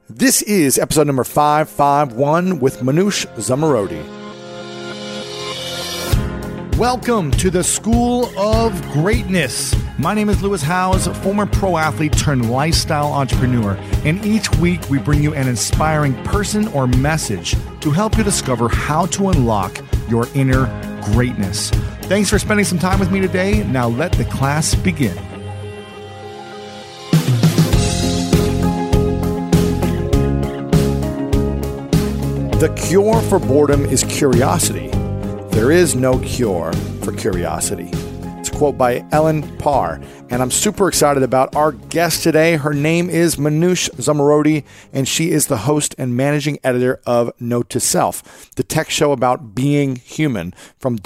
This is episode number 551 with Manoush Zomorodi. Welcome to the School of Greatness. My name is Lewis Howes, former pro athlete turned lifestyle entrepreneur, and each week we bring you an inspiring person or message to help you discover how to unlock your inner greatness. Thanks for spending some time with me today. Now let the class begin. The cure for boredom is curiosity. There is no cure for curiosity. It's a quote by Ellen Parr, and I'm super excited about our guest today. Her name is Manoush Zomorodi, and she is the host and managing editor of Note to Self, the tech show about being human from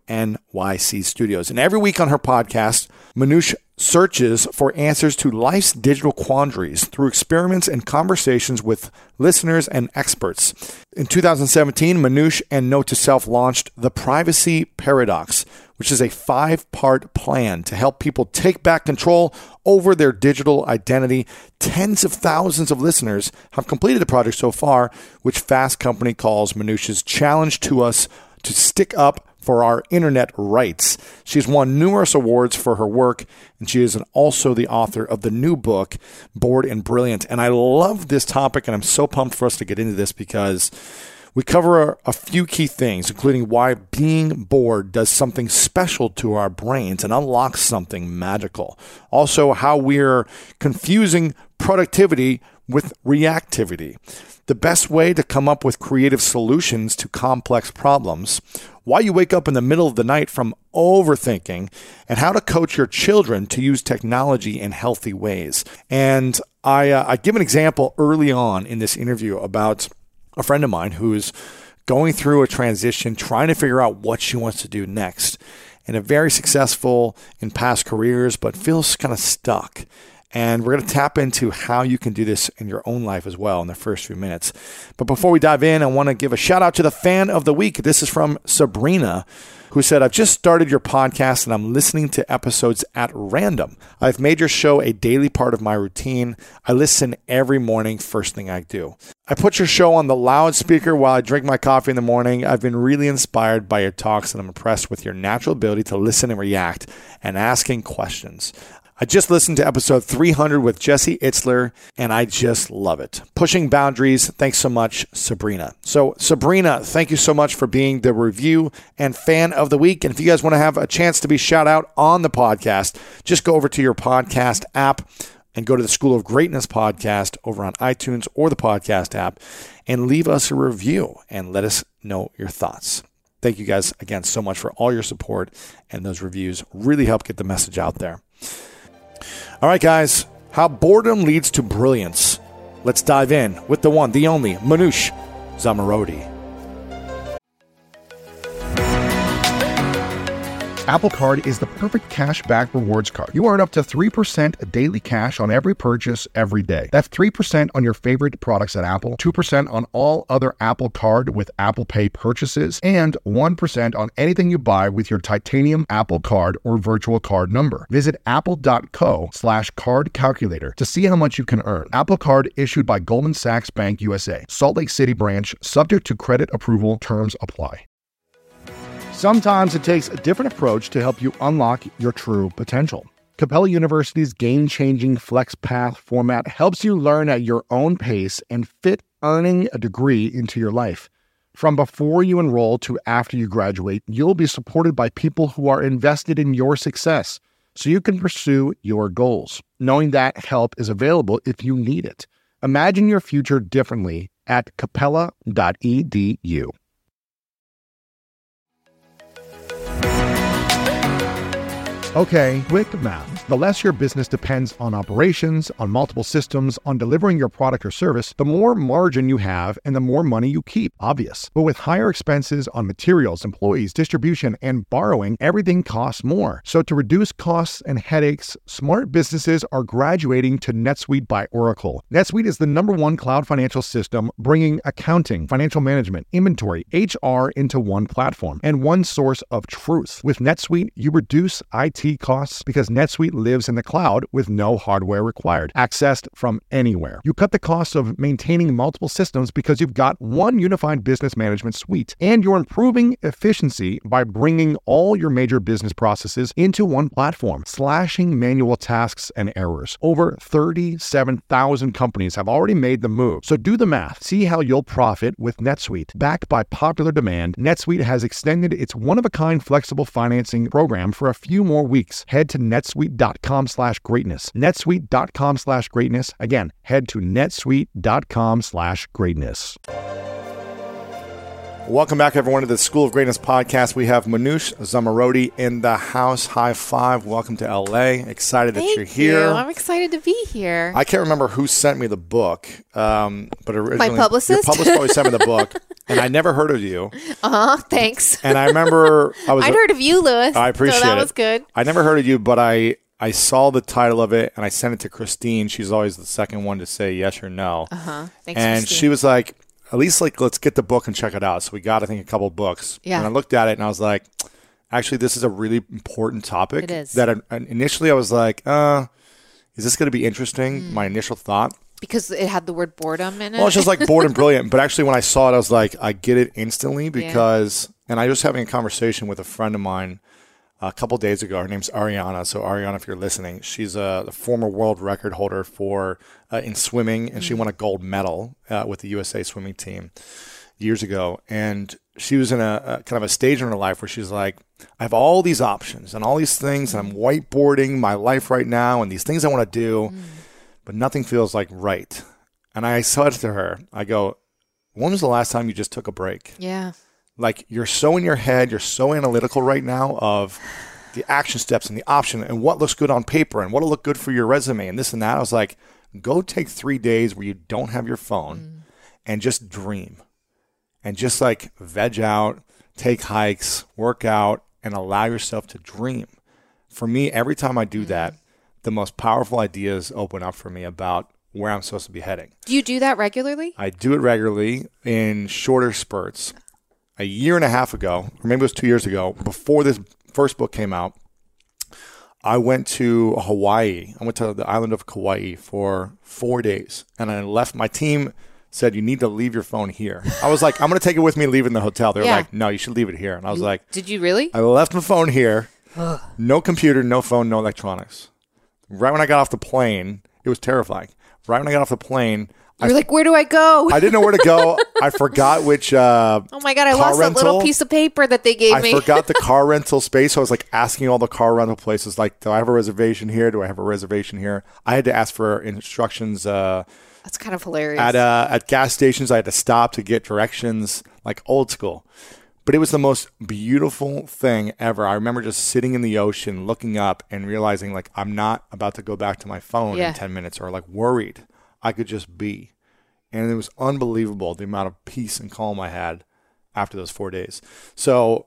WNYC Studios. And every week on her podcast, Manoush searches for answers to life's digital quandaries through experiments and conversations with listeners and experts. In 2017, Manoush and Note to Self launched The Privacy Paradox, which is a 5-part plan to help people take back control over their digital identity. Tens of thousands of listeners have completed the project so far, which Fast Company calls Manoush's challenge to us to stick up for our internet rights. She's won numerous awards for her work, and she is also the author of the new book, Bored and Brilliant. And I love this topic, and I'm so pumped for us to get into this because we cover a few key things, including why being bored does something special to our brains and unlocks something magical. Also, how we're confusing productivity with reactivity, the best way to come up with creative solutions to complex problems, why you wake up in the middle of the night from overthinking, and how to coach your children to use technology in healthy ways. And I give an example early on in this interview about a friend of mine who's going through a transition, trying to figure out what she wants to do next, and a very successful in past careers, but feels kind of stuck. And we're going to tap into how you can do this in your own life as well in the first few minutes. But before we dive in, I want to give a shout out to the fan of the week. This is from Sabrina, who said, I've just started your podcast and I'm listening to episodes at random. I've made your show a daily part of my routine. I listen every morning, first thing I do. I put your show on the loudspeaker while I drink my coffee in the morning. I've been really inspired by your talks and I'm impressed with your natural ability to listen and react and asking questions. I just listened to episode 300 with Jesse Itzler, and I just love it. Pushing boundaries. Thanks so much, Sabrina. So, Sabrina, thank you so much for being the review and fan of the week. And if you guys want to have a chance to be shout out on the podcast, just go over to your podcast app and go to the School of Greatness podcast over on iTunes or the podcast app and leave us a review and let us know your thoughts. Thank you guys again so much for all your support, and those reviews really help get the message out there. All right, guys, how boredom leads to brilliance. Let's dive in with the one, the only, Manoush Zomorodi. Apple Card is the perfect cash-back rewards card. You earn up to 3% daily cash on every purchase every day. That's 3% on your favorite products at Apple, 2% on all other Apple Card with Apple Pay purchases, and 1% on anything you buy with your titanium Apple Card or virtual card number. Visit apple.co/card calculator to see how much you can earn. Apple Card issued by Goldman Sachs Bank USA, Salt Lake City branch, subject to credit approval, terms apply. Sometimes it takes a different approach to help you unlock your true potential. Capella University's game-changing FlexPath format helps you learn at your own pace and fit earning a degree into your life. From before you enroll to after you graduate, you'll be supported by people who are invested in your success, so you can pursue your goals, knowing that help is available if you need it. Imagine your future differently at capella.edu. Okay, quick math. The less your business depends on operations, on multiple systems, on delivering your product or service, the more margin you have and the more money you keep. Obvious. But with higher expenses on materials, employees, distribution, and borrowing, everything costs more. So to reduce costs and headaches, smart businesses are graduating to NetSuite by Oracle. NetSuite is the #1 cloud financial system, bringing accounting, financial management, inventory, HR into one platform and one source of truth. With NetSuite, you reduce IT costs because NetSuite lives in the cloud with no hardware required, accessed from anywhere. You cut the cost of maintaining multiple systems because you've got one unified business management suite, and you're improving efficiency by bringing all your major business processes into one platform, slashing manual tasks and errors. Over 37,000 companies have already made the move. So do the math. See how you'll profit with NetSuite. Backed by popular demand, NetSuite has extended its one-of-a-kind flexible financing program for a few more weeks. Head to netsuite.com/greatness. netsuite.com/greatness. Again, head to netsuite.com/greatness. Welcome back, everyone, to the School of Greatness podcast. We have Manoush Zomorodi in the house. High five. Welcome to LA. Excited that you're here. Thank you. I'm excited to be here. I can't remember who sent me the book, but originally, my publicist? Your publicist probably sent me the book, and I never heard of you. Thanks. And I remember I'd heard of you, Lewis. I appreciate it. So that was good. I never heard of you, but I saw the title of it, and I sent it to Christine. She's always the second one to say yes or no. Thanks, and Christine. she was like, at least let's get the book and check it out. So we got, I think, a couple books. Yeah. And I looked at it and I was like, actually, this is a really important topic. It is. That initially I was like, is this going to be interesting? My initial thought. Because it had the word boredom in it? Well, it's just like bored and brilliant. But actually, when I saw it, I was like, I get it instantly because, and I was having a conversation with a friend of mine a couple days ago. Her name's Ariana. So Ariana, if you're listening, she's the former world record holder for in swimming, and she won a gold medal with the USA swimming team years ago. And she was in a kind of a stage in her life where she's like, I have all these options and all these things, and I'm whiteboarding my life right now, and these things I want to do, but nothing feels like right. And I said to her, I go, when was the last time you just took a break? Yeah. Like, you're so in your head, you're so analytical right now of the action steps and the option and what looks good on paper and what'll look good for your resume and this and that. I was like, go take 3 days where you don't have your phone and just dream and just like veg out, take hikes, work out, and allow yourself to dream. For me, every time I do that, the most powerful ideas open up for me about where I'm supposed to be heading. Do you do that regularly? I do it regularly in shorter spurts. A year and a half ago, or maybe it was 2 years ago, before this first book came out, I went to Hawaii. I went to the island of Kauai for 4 days. And I left. My team said, you need to leave your phone here. I was like, I'm going to take it with me and leave it in the hotel. They were like, no, you should leave it here. And I was like, did you really? I left my phone here. No computer, no phone, no electronics. Right when I got off the plane, it was terrifying. Right when I got off the plane, You're like, where do I go? I didn't know where to go. I forgot which oh my God, I lost that little piece of paper that they gave me. I forgot the car rental space. So I was like asking all the car rental places, like, do I have a reservation here? Do I have a reservation here? I had to ask for instructions. That's kind of hilarious. At gas stations, I had to stop to get directions, like old school. But it was the most beautiful thing ever. I remember just sitting in the ocean, looking up and realizing, like, I'm not about to go back to my phone in 10 minutes or like worried. I could just be. And it was unbelievable, the amount of peace and calm I had after those 4 days. So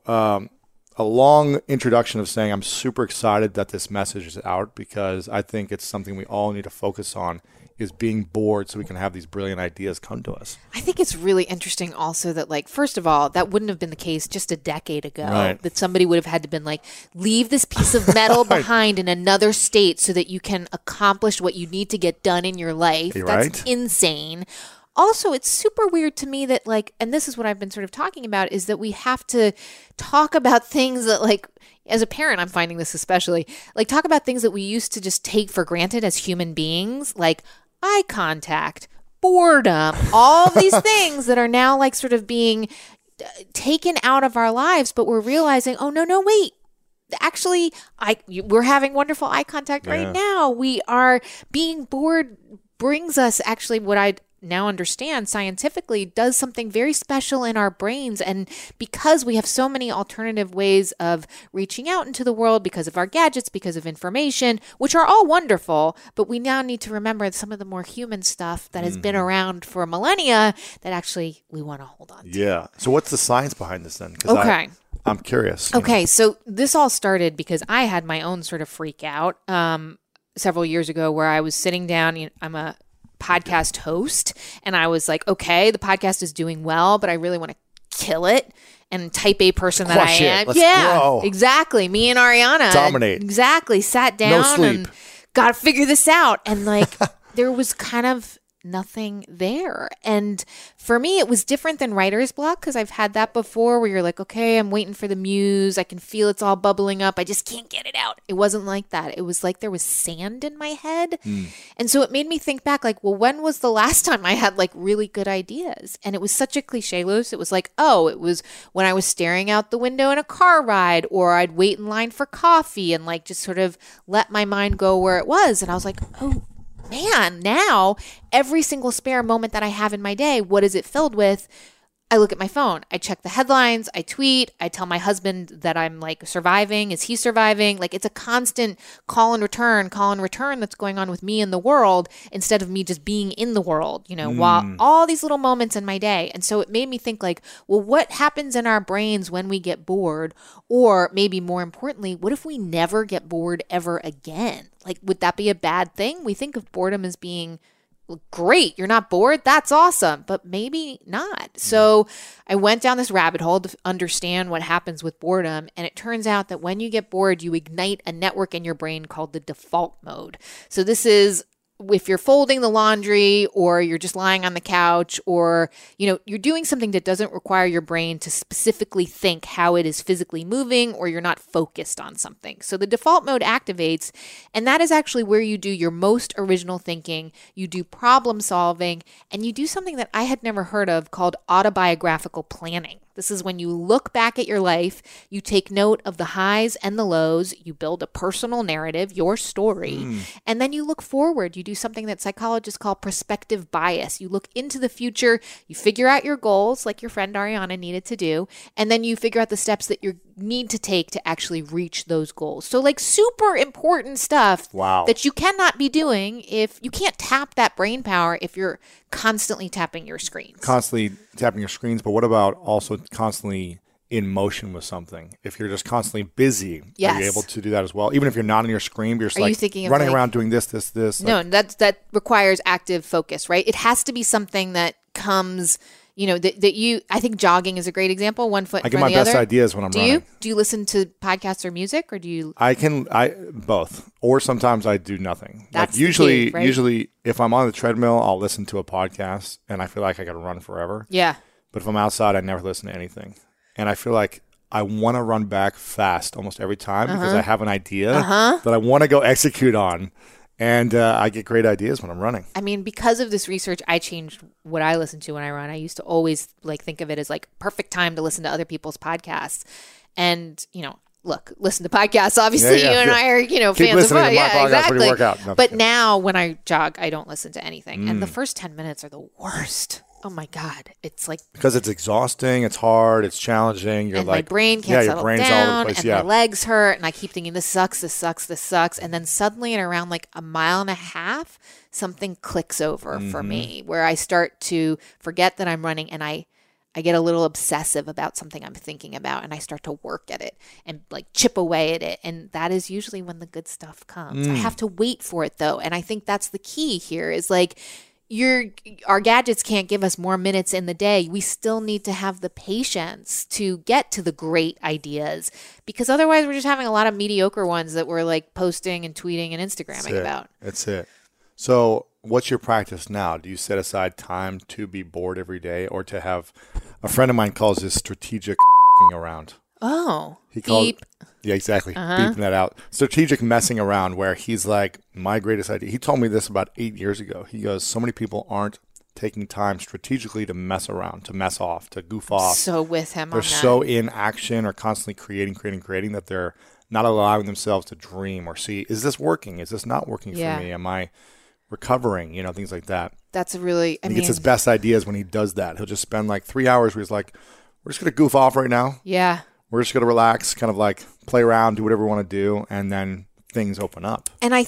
a long introduction of saying I'm super excited that this message is out, because I think it's something we all need to focus on, is being bored so we can have these brilliant ideas come to us. I think it's really interesting also that, like, first of all, that wouldn't have been the case just a decade ago, that somebody would have had to been like, leave this piece of metal behind in another state so that you can accomplish what you need to get done in your life. That's insane. Also, it's super weird to me that, like, and this is what I've been sort of talking about, is that we have to talk about things that, like, as a parent, I'm finding this especially, like, talk about things that we used to just take for granted as human beings, like eye contact, boredom, all these things that are now like sort of being taken out of our lives, but we're realizing, oh, no, wait. Actually, we're having wonderful eye contact right now. We are being bored brings us actually what I now understand scientifically does something very special in our brains. And because we have so many alternative ways of reaching out into the world because of our gadgets, because of information, which are all wonderful, but we now need to remember some of the more human stuff that has been around for millennia that actually we want to hold on to. Yeah. So what's the science behind this then? Okay. I'm curious. Okay. So this all started because I had my own sort of freak out several years ago where I was sitting down. I'm a podcast host, and I was like, okay, the podcast is doing well, but I really want to kill it. and type A person that Crush I am. Let's go. Exactly. Me and Ariana. Dominate. Exactly. Sat down and got to figure this out. And like, there was kind of nothing there. And for me, it was different than writer's block because I've had that before where you're like, okay, I'm waiting for the muse. I can feel it's all bubbling up. I just can't get it out. It wasn't like that. It was like there was sand in my head. And so it made me think back like, well, when was the last time I had like really good ideas? And it was such a cliche, Luce. It was like, oh, it was when I was staring out the window in a car ride, or I'd wait in line for coffee and like just sort of let my mind go where it was. And I was like, oh, man, now every single spare moment that I have in my day, what is it filled with? I look at my phone. I check the headlines. I tweet. I tell my husband that I'm like surviving. Is he surviving? Like it's a constant call and return that's going on with me in the world instead of me just being in the world, you know, while all these little moments in my day. And so it made me think like, well, what happens in our brains when we get bored? Or maybe more importantly, what if we never get bored ever again? Like, would that be a bad thing? We think of boredom as being great. You're not bored. That's awesome. But maybe not. So I went down this rabbit hole to understand what happens with boredom. And it turns out that when you get bored, you ignite a network in your brain called the default mode. So this is if you're folding the laundry or you're just lying on the couch or, you know, you're doing something that doesn't require your brain to specifically think how it is physically moving, or you're not focused on something. So the default mode activates, and that is actually where you do your most original thinking, you do problem solving, and you do something that I had never heard of called autobiographical planning. This is when you look back at your life, you take note of the highs and the lows, you build a personal narrative, your story, and then you look forward. You do something that psychologists call prospective bias. You look into the future, you figure out your goals, like your friend Ariana needed to do, and then you figure out the steps that you need to take to actually reach those goals. So like super important stuff that you cannot be doing if you can't tap that brain power if you're constantly tapping your screens. Constantly tapping your screens, but what about also constantly in motion with something? If you're just constantly busy, are you able to do that as well? Even if you're not on your screen, but you're just like running around doing this. No, that requires active focus, right? It has to be something that comes, you know, that you, I think jogging is a great example. One foot in front of the other. I get my best ideas when I'm running. Do you listen to podcasts or music, or do you? I both, or sometimes I do nothing. That's like usually, the key, right? Usually if I'm on the treadmill, I'll listen to a podcast and I feel like I got to run forever. Yeah. But if I'm outside, I never listen to anything. And I feel like I want to run back fast almost every time because I have an idea that I want to go execute on. And I get great ideas when I'm running. I mean, because of this research, I changed what I listen to when I run. I used to always like think of it as like perfect time to listen to other people's podcasts. And, you know, look, listen to podcasts. Obviously, you and I are, you know, keep fans of podcasts. Yeah, exactly. When you work out. No, but now when I jog, I don't listen to anything. And the first 10 minutes are the worst. Oh my God. It's like, because it's exhausting, it's hard, it's challenging. You're and like, my brain can't settle down, all over the place. And my legs hurt, and I keep thinking this sucks. And then suddenly, at around like a mile and a half, something clicks over for me, where I start to forget that I'm running, and I get a little obsessive about something I'm thinking about, and I start to work at it and like chip away at it. And that is usually when the good stuff comes. I have to wait for it though. And I think that's the key here is like, our gadgets can't give us more minutes in the day. We still need to have the patience to get to the great ideas, because otherwise we're just having a lot of mediocre ones that we're like posting and tweeting and Instagramming about. That's it. So what's your practice now? Do you set aside time to be bored every day, or to have, a friend of mine calls this strategic around? Oh, he calls, yeah, exactly. Beeping that out. Strategic messing around, where he's like, my greatest idea. He told me this about 8 years ago. He goes, so many people aren't taking time strategically to mess around, to mess off, to goof off. So with him, they're so in action or constantly creating that they're not allowing themselves to dream or see, is this working? Is this not working for me? Am I recovering? You know, things like that. That's a really, he gets his best ideas when he does that. He'll just spend like 3 hours where he's like, we're just going to goof off right now. Yeah. We're just going to relax, kind of like play around, do whatever we want to do, and then things open up. And I think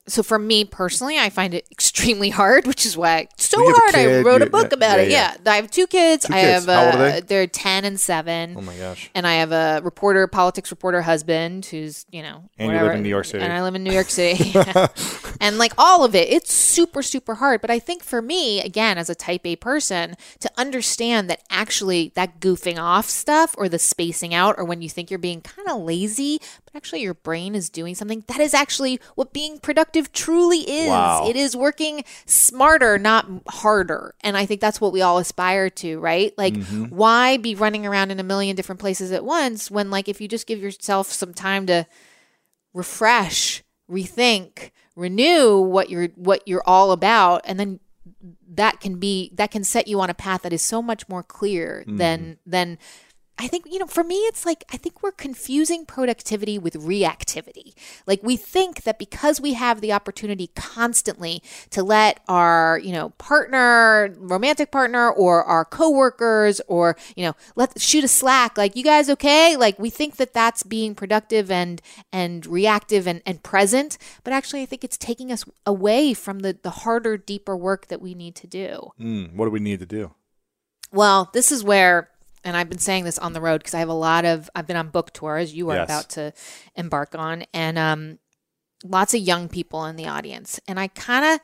So for me personally, I find it extremely hard, which is why it's so hard. I wrote a book about it. Yeah. I have two kids. How old are they? They're 10 and 7. Oh my gosh. And I have a politics reporter husband who's, and whatever. you live in New York City. And I live in New York City. And like all of it, it's super, super hard. But I think for me, again, as a type A person, to understand that actually that goofing off stuff or the spacing out or when you think you're being kind of lazy, but actually your brain is doing something, that is actually what being productive truly is. Wow. It is working smarter, not harder. And I think that's what we all aspire to, right? Like, why be running around in a million different places at once when, like, if you just give yourself some time to refresh, rethink, renew what you're all about, and then that can set you on a path that is so much more clear than I think, for me, it's like, I think we're confusing productivity with reactivity. Like, we think that because we have the opportunity constantly to let our, partner, romantic partner, or our coworkers, or, let's shoot a Slack, like, you guys okay? Like, we think that that's being productive and reactive and present. But actually, I think it's taking us away from the harder, deeper work that we need to do. What do we need to do? Well, this is where... And I've been saying this on the road because I have I've been on book tour, as you are about to embark on, and lots of young people in the audience. And I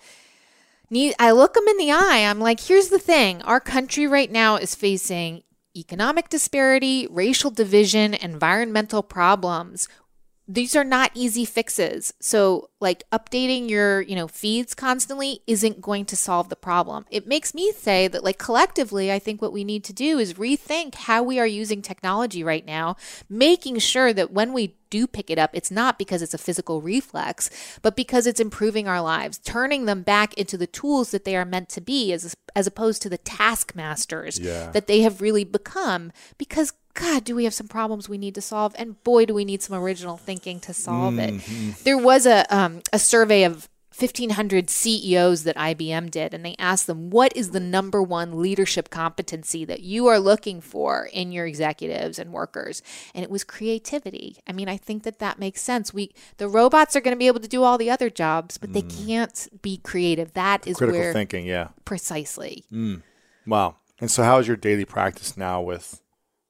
I look them in the eye. I'm like, here's the thing. Our country right now is facing economic disparity, racial division, environmental problems. These are not easy fixes. So like updating your, feeds constantly isn't going to solve the problem. It makes me say that like collectively, I think what we need to do is rethink how we are using technology right now, making sure that when we do pick it up, it's not because it's a physical reflex, but because it's improving our lives, turning them back into the tools that they are meant to be as opposed to the taskmasters that they have really become. Because God, do we have some problems we need to solve? And boy, do we need some original thinking to solve it. There was a survey of 1,500 CEOs that IBM did, and they asked them, what is the number one leadership competency that you are looking for in your executives and workers? And it was creativity. I mean, I think that makes sense. The robots are going to be able to do all the other jobs, but they can't be creative. That is critical where thinking, precisely. Wow. And so how is your daily practice now with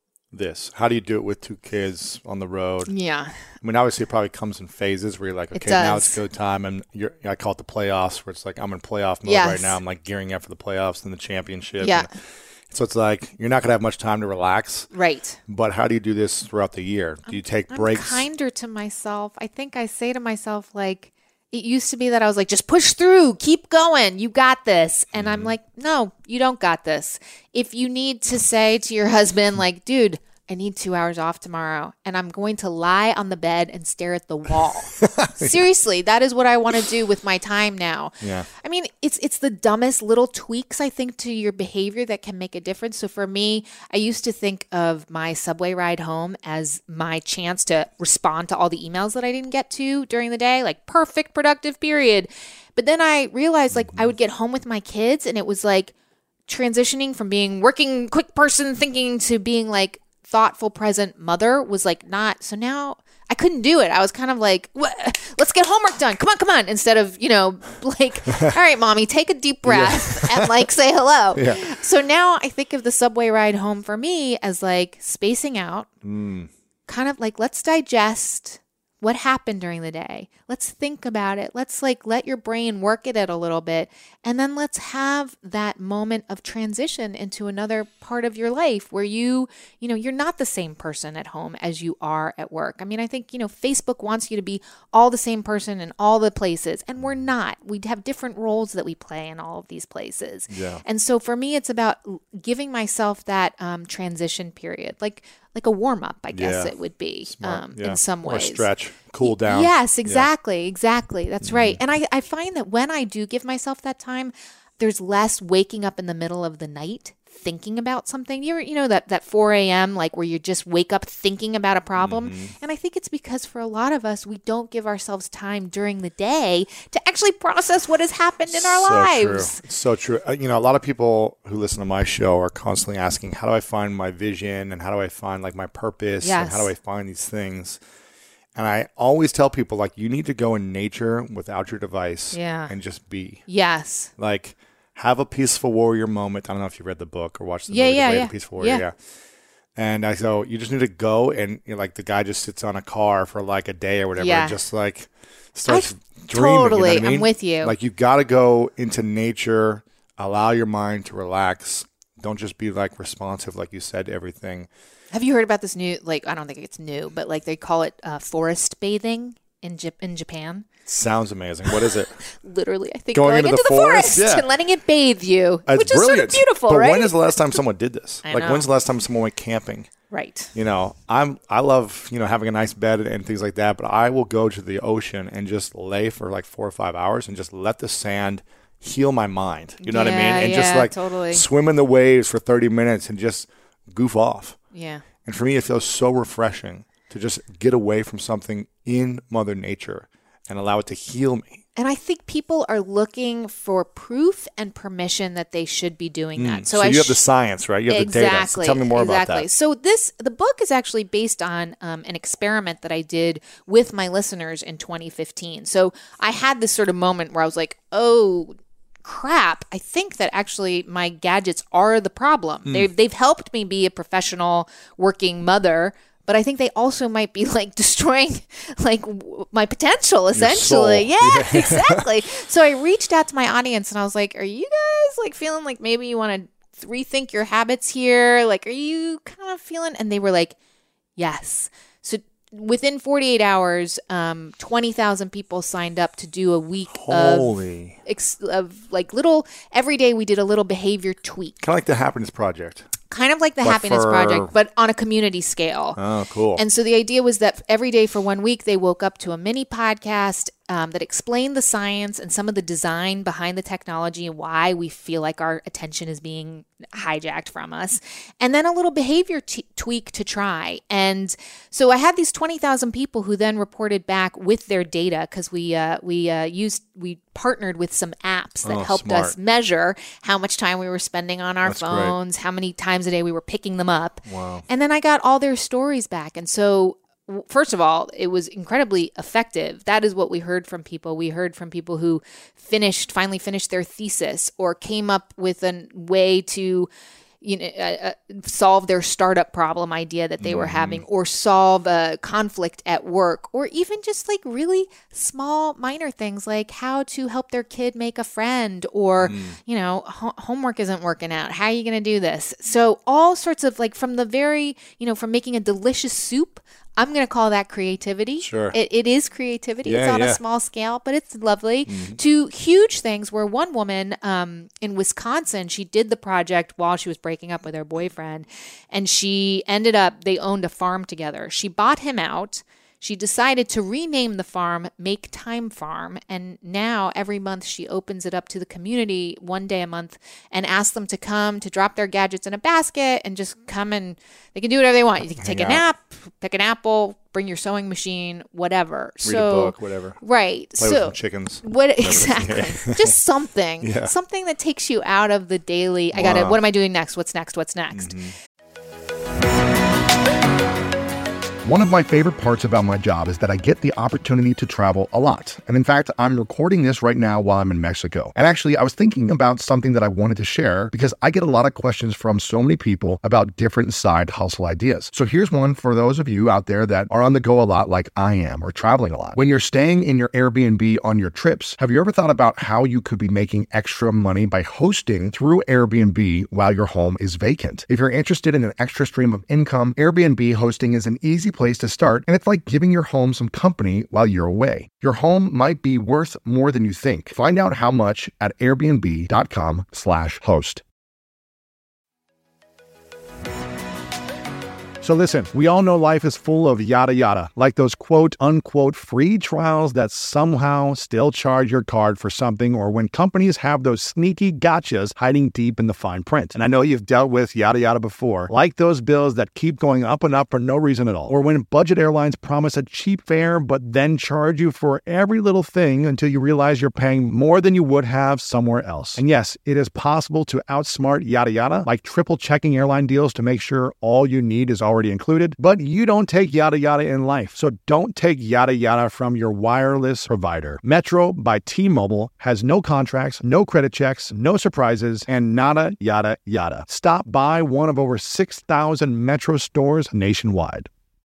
this? How do you do it with 2 kids on the road? Yeah. I mean, obviously it probably comes in phases where you're like, okay, now it's go time. And I call it the playoffs, where it's like, I'm in playoff mode right now. I'm like gearing up for the playoffs and the championship. Yeah. So it's like, you're not going to have much time to relax. Right. But how do you do this throughout the year? Do you take breaks? I'm kinder to myself. I think I say to myself, like, it used to be that I was like, just push through, keep going, you got this. And I'm like, no, you don't got this. If you need to say to your husband, like, dude, I need 2 hours off tomorrow, and I'm going to lie on the bed and stare at the wall. Seriously, that is what I want to do with my time now. Yeah. I mean, it's the dumbest little tweaks, I think, to your behavior that can make a difference. So for me, I used to think of my subway ride home as my chance to respond to all the emails that I didn't get to during the day, like perfect productive period. But then I realized, like, I would get home with my kids, and it was like transitioning from being working quick person thinking to being like thoughtful, present mother was like not. So now I couldn't do it. I was kind of like, let's get homework done. Come on. Instead of, like, all right, mommy, take a deep breath and like say hello. Yeah. So now I think of the subway ride home for me as like spacing out, kind of like, let's digest what happened during the day. Let's think about it. Let's like let your brain work at it a little bit. And then let's have that moment of transition into another part of your life where you're not the same person at home as you are at work. I mean, I think, Facebook wants you to be all the same person in all the places, and we're not. We have different roles that we play in all of these places. Yeah. And so for me, it's about giving myself that transition period, like a warm-up, I guess it would be in some ways. Or stretch, cool down. Yes, exactly. That's right. And I find that when I do give myself that time, there's less waking up in the middle of the night thinking about something. That 4 a.m. like where you just wake up thinking about a problem. And I think it's because for a lot of us, we don't give ourselves time during the day to actually process what has happened in our lives. So true. A lot of people who listen to my show are constantly asking, how do I find my vision, and how do I find like my purpose, and how do I find these things? And I always tell people, like, you need to go in nature without your device and just be. Yes. Like, have a Peaceful Warrior moment. I don't know if you read the book or watched the movie, The Peaceful Warrior. Yeah. And so you just need to go, and like the guy just sits on a car for like a day or whatever, and just like starts dreaming. Totally, you know what I mean? I'm with you. Like, you got to go into nature, allow your mind to relax. Don't just be like responsive, like you said, to everything. Have you heard about this new, like, I don't think it's new, but like they call it forest bathing in Japan? Sounds amazing. What is it? Literally, I think going into the forest and letting it bathe you, which is brilliant. Sort of beautiful, but right? But when is the last time someone did this? I like, know. when's the last time someone went camping? Right. You know, I love, having a nice bed and things like that, but I will go to the ocean and just lay for like 4 or 5 hours and just let the sand heal my mind. You know what I mean? And just like swim in the waves for 30 minutes and just goof off. Yeah. And for me, it feels so refreshing to just get away from something in Mother Nature and allow it to heal me. And I think people are looking for proof and permission that they should be doing that. So you have the science, right? You have the data. So tell me more about that. So the book is actually based on an experiment that I did with my listeners in 2015. So I had this sort of moment where I was like, oh, crap, I think that actually my gadgets are the problem. They've helped me be a professional working mother, but I think they also might be like destroying like my potential, essentially. Yeah, exactly. So I reached out to my audience and I was like, are you guys like feeling like maybe you want to rethink your habits here? Like, are you kind of feeling? And they were like, yes. So within 48 hours, 20,000 people signed up to do a week of like little, every day we did a little behavior tweak. Kind of like the Happiness Project. Kind of like the Happiness Project, but on a community scale. Oh, cool. And so the idea was that every day for 1 week, they woke up to a mini podcast that explained the science and some of the design behind the technology and why we feel like our attention is being hijacked from us. And then a little behavior tweak to try. And so I had these 20,000 people who then reported back with their data because we partnered with some apps that helped us measure how much time we were spending on our phones, how many times a day we were picking them up. Wow. And then I got all their stories back. And so first of all, it was incredibly effective. That is what we heard from people. We heard from people who finally finished their thesis or came up with a way to solve their startup problem idea that they were having, or solve a conflict at work, or even just like really small minor things like how to help their kid make a friend, or homework isn't working out, how are you going to do this? So all sorts of like from the very from making a delicious soup, I'm going to call that creativity. Sure. It is creativity. It's on a small scale, but it's lovely. To huge things where one woman in Wisconsin, she did the project while she was breaking up with her boyfriend, and they owned a farm together. She bought him out. She decided to rename the farm Make Time Farm, and now every month she opens it up to the community 1 day a month and asks them to come to drop their gadgets in a basket and just come, and they can do whatever they want. You can take a nap, pick an apple, bring your sewing machine, whatever. Read a book, whatever. Right. Play with some chickens. Exactly. Just something. Something that takes you out of the daily, what am I doing next? What's next? One of my favorite parts about my job is that I get the opportunity to travel a lot. And in fact, I'm recording this right now while I'm in Mexico. And actually, I was thinking about something that I wanted to share because I get a lot of questions from so many people about different side hustle ideas. So here's one for those of you out there that are on the go a lot like I am, or traveling a lot. When you're staying in your Airbnb on your trips, have you ever thought about how you could be making extra money by hosting through Airbnb while your home is vacant? If you're interested in an extra stream of income, Airbnb hosting is an easy place to start, and it's like giving your home some company while you're away. Your home might be worth more than you think. Find out how much at airbnb.com/host. So listen, we all know life is full of yada yada, like those quote unquote free trials that somehow still charge your card for something, or when companies have those sneaky gotchas hiding deep in the fine print. And I know you've dealt with yada yada before, like those bills that keep going up and up for no reason at all, or when budget airlines promise a cheap fare but then charge you for every little thing until you realize you're paying more than you would have somewhere else. And yes, it is possible to outsmart yada yada, like triple checking airline deals to make sure all you need is already already included, but you don't take yada yada in life. So don't take yada yada from your wireless provider. Metro by T-Mobile has no contracts, no credit checks, no surprises, and nada yada yada. Stop by one of over 6,000 Metro stores nationwide.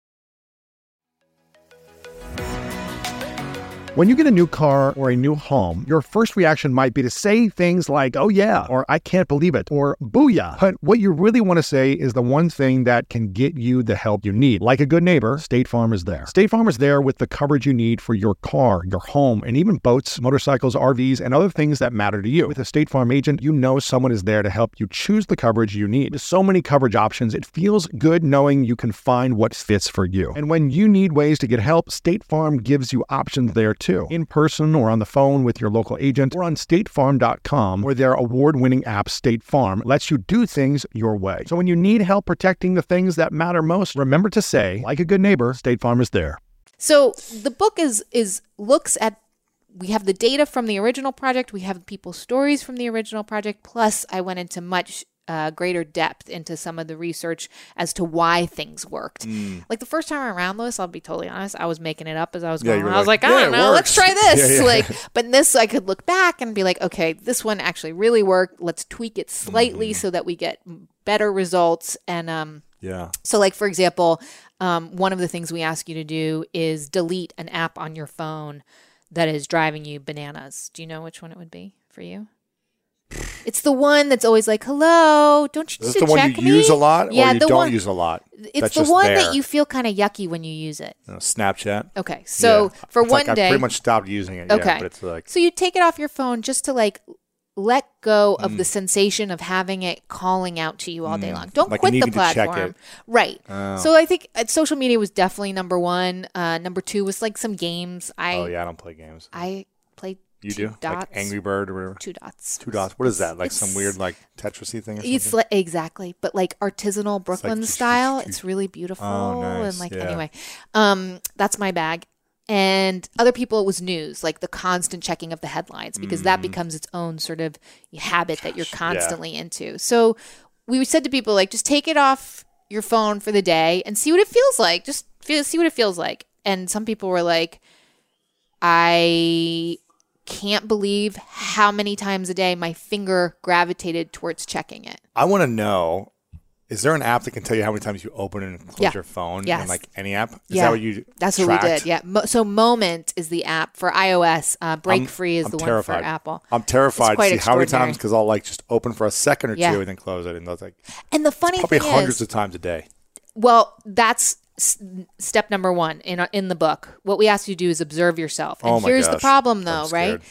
When you get a new car or a new home, your first reaction might be to say things like, oh yeah, or I can't believe it, or booyah. But what you really want to say is the one thing that can get you the help you need. Like a good neighbor, State Farm is there. State Farm is there with the coverage you need for your car, your home, and even boats, motorcycles, RVs, and other things that matter to you. With a State Farm agent, you know someone is there to help you choose the coverage you need. With so many coverage options, it feels good knowing you can find what fits for you. And when you need ways to get help, State Farm gives you options there too. In person or on the phone with your local agent or on statefarm.com, where their award-winning app State Farm lets you do things your way. So when you need help protecting the things that matter most, remember to say, like a good neighbor, State Farm is there. So the book looks at, we have the data from the original project, we have people's stories from the original project, plus I went into much greater depth into some of the research as to why things worked. Like the first time around, Lewis, I'll be totally honest, I was making it up as I was going. I was like, I don't know, let's try this. But in this, I could look back and be like, okay, this one actually really worked. Let's tweak it slightly so that we get better results. And so like, for example, one of the things we ask you to do is delete an app on your phone that is driving you bananas. Do you know which one it would be for you? It's the one that's always like, hello, don't you just check me? Is this the one you use a lot or you don't use a lot? It's the one that you feel kind of yucky when you use it. Snapchat. Okay, so for one day. I pretty much stopped using it. Okay. Yeah, but it's like, so you take it off your phone just to like let go of the sensation of having it calling out to you all day long. Don't quit the platform. Right. So I think social media was definitely number one. Number two was like some games. I don't play games. I played You do? Dots. Like Angry Bird or whatever? Two dots. What is that? Like some weird like Tetris-y thing or something? It's exactly. But like artisanal Brooklyn style. It's really beautiful. Oh, nice. And like, anyway. That's my bag. And other people, it was news, like the constant checking of the headlines, because that becomes its own sort of habit that you're constantly into. So we said to people, like, just take it off your phone for the day and see what it feels like. Just see what it feels like. And some people were like, I can't believe how many times a day my finger gravitated towards checking it. I want to know, is there an app that can tell you how many times you open and close your phone? Yes. And like any app? Is that what you That's tracked? what we did, yeah. So Moment is the app for iOS. Break Free is the terrified. one for Apple. I'm terrified to see how many times, because I'll like just open for a second or two and then close it. And I was like, and the funny probably thing hundreds of times a day. Well, that's step number one in the book. What we ask you to do is observe yourself. And here's the problem, though, right?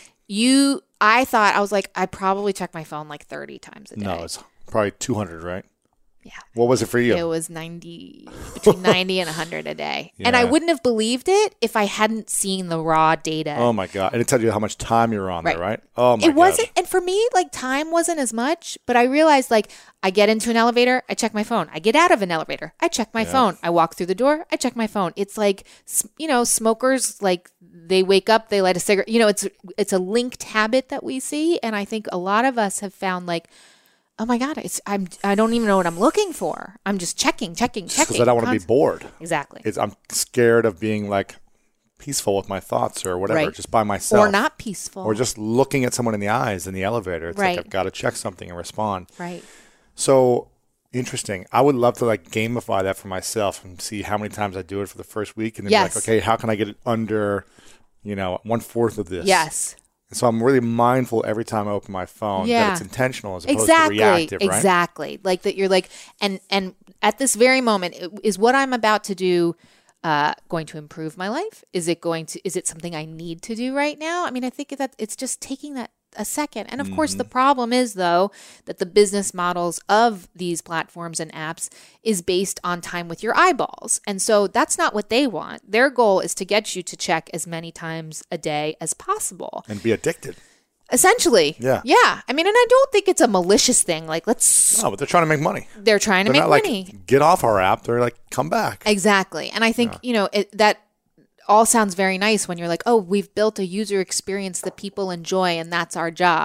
I was like, I probably check my phone like 30 times a day. No, it's probably 200, right? Yeah. What was it for you? It was between 90 and 100 a day. Yeah. And I wouldn't have believed it if I hadn't seen the raw data. Oh my God. And it tells you how much time you're on there, right? Oh my God. It wasn't, and for me, like time wasn't as much, but I realized like I get into an elevator, I check my phone. I get out of an elevator, I check my phone. I walk through the door, I check my phone. It's like, smokers, like they wake up, they light a cigarette. It's a linked habit that we see. And I think a lot of us have found like, oh my God, I don't even know what I'm looking for. I'm just checking. Because I don't want to be bored. Exactly. I'm scared of being like peaceful with my thoughts or whatever, just by myself. Or not peaceful. Or just looking at someone in the eyes in the elevator. It's like I've got to check something and respond. Right. So interesting. I would love to like gamify that for myself and see how many times I do it for the first week. And then be like, okay, how can I get it under, 1/4 of this? Yes. And so I'm really mindful every time I open my phone that it's intentional as opposed to reactive, right? Exactly. Like that you're like, and at this very moment, is what I'm about to do going to improve my life? Is it something I need to do right now? I mean, I think that it's just taking that a second. And of course, the problem is, though, that the business models of these platforms and apps is based on time with your eyeballs. And so that's not what they want. Their goal is to get you to check as many times a day as possible. And be addicted. Essentially. Yeah. Yeah. I mean, and I don't think it's a malicious thing. Like, No, but they're trying to make money. They're trying to make money. Like, get off our app. They're like, come back. Exactly. And I think, that all sounds very nice when you're like, oh, we've built a user experience that people enjoy and that's our job.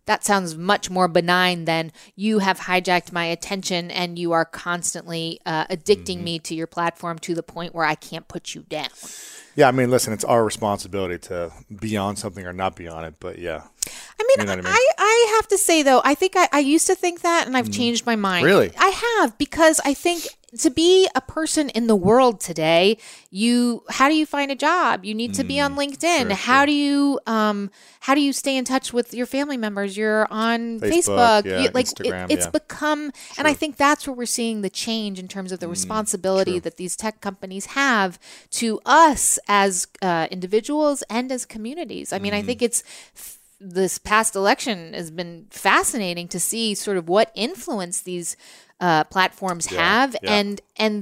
that sounds much more benign than you have hijacked my attention and you are constantly addicting me to your platform to the point where I can't put you down. Yeah, I mean, listen, it's our responsibility to be on something or not be on it, but yeah. I mean, I have to say, though, I think I used to think that, and I've changed my mind. Really? I have, because I think to be a person in the world today, how do you find a job? You need to be on LinkedIn. Sure, how do you stay in touch with your family members? You're on Facebook. Instagram, it's become, and I think that's where we're seeing the change in terms of the responsibility that these tech companies have to us as individuals and as communities. I mean, I think this past election has been fascinating to see sort of what influence these platforms have and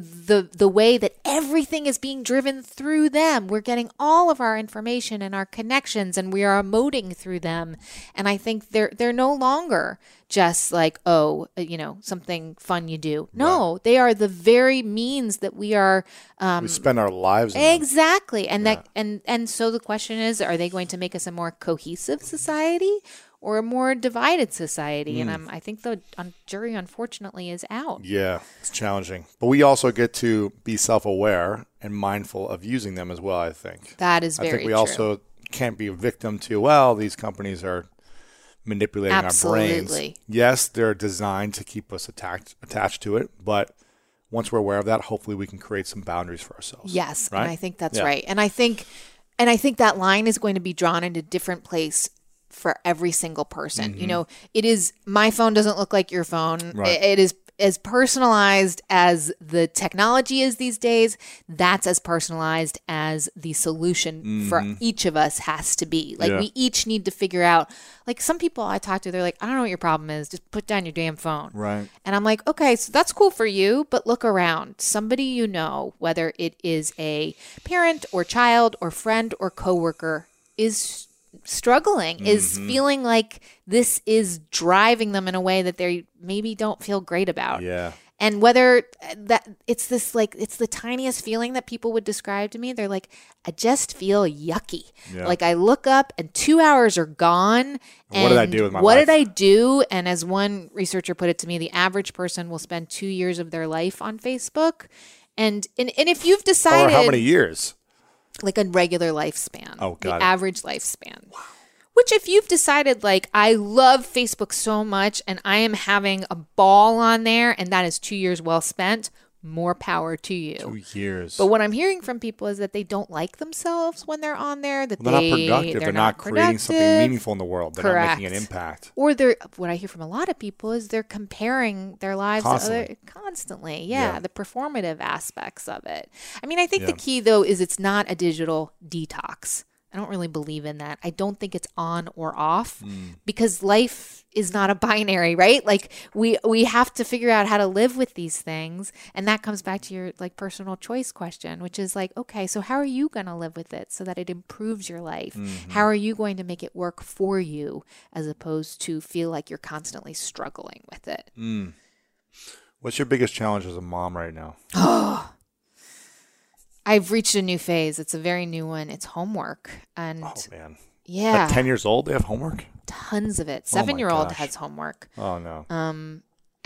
the way that everything is being driven through them. We're getting all of our information and our connections, and we are emoting through them. And I think they're no longer just like, something fun you do. No, they are the very means that we are we spend our lives in exactly. And and so the question is, are they going to make us a more cohesive society or a more divided society? And I think the jury, unfortunately, is out. Yeah, it's challenging. But we also get to be self-aware and mindful of using them as well, I think. That is very true. I think we also can't be a victim to, these companies are manipulating our brains. Yes, they're designed to keep us attached to it, but once we're aware of that, hopefully we can create some boundaries for ourselves. Yes, right? And I think that's right. And I think that line is going to be drawn in a different place for every single person. You know, it is, my phone doesn't look like your phone. Right. It is as personalized as the technology is these days. That's as personalized as the solution for each of us has to be. Like we each need to figure out, like some people I talk to, they're like, I don't know what your problem is. Just put down your damn phone. Right. And I'm like, okay, so that's cool for you, but look around. Somebody you know, whether it is a parent or child or friend or coworker, is struggling, is feeling like this is driving them in a way that they maybe don't feel great about. Yeah. And whether that it's this, like, it's the tiniest feeling that people would describe to me. They're like, I just feel yucky. Yeah. Like I look up and 2 hours are gone. And what did I do with my life? What did I do? And as one researcher put it to me, the average person will spend 2 years of their life on Facebook. And if you've decided, or how many years? Like a regular lifespan. Oh, got it. Average lifespan. Wow. Which, if you've decided, like, I love Facebook so much and I am having a ball on there and that is 2 years well spent, more power to you. 2 years. But what I'm hearing from people is that they don't like themselves when they're on there. That they're not productive. They're not creating something meaningful in the world. They're not making an impact. Or what I hear from a lot of people is they're comparing their lives constantly. Yeah, the performative aspects of it. I mean, I think the key, though, is it's not a digital detox. I don't really believe in that. I don't think it's on or off because life is not a binary, right? Like we have to figure out how to live with these things. And that comes back to your like personal choice question, which is like, okay, so how are you going to live with it so that it improves your life? How are you going to make it work for you as opposed to feel like you're constantly struggling with it? What's your biggest challenge as a mom right now? I've reached a new phase. It's a very new one. It's homework. And oh, man. Yeah. At 10 years old, they have homework? Tons of it. 7-year-old has homework. Oh, no. And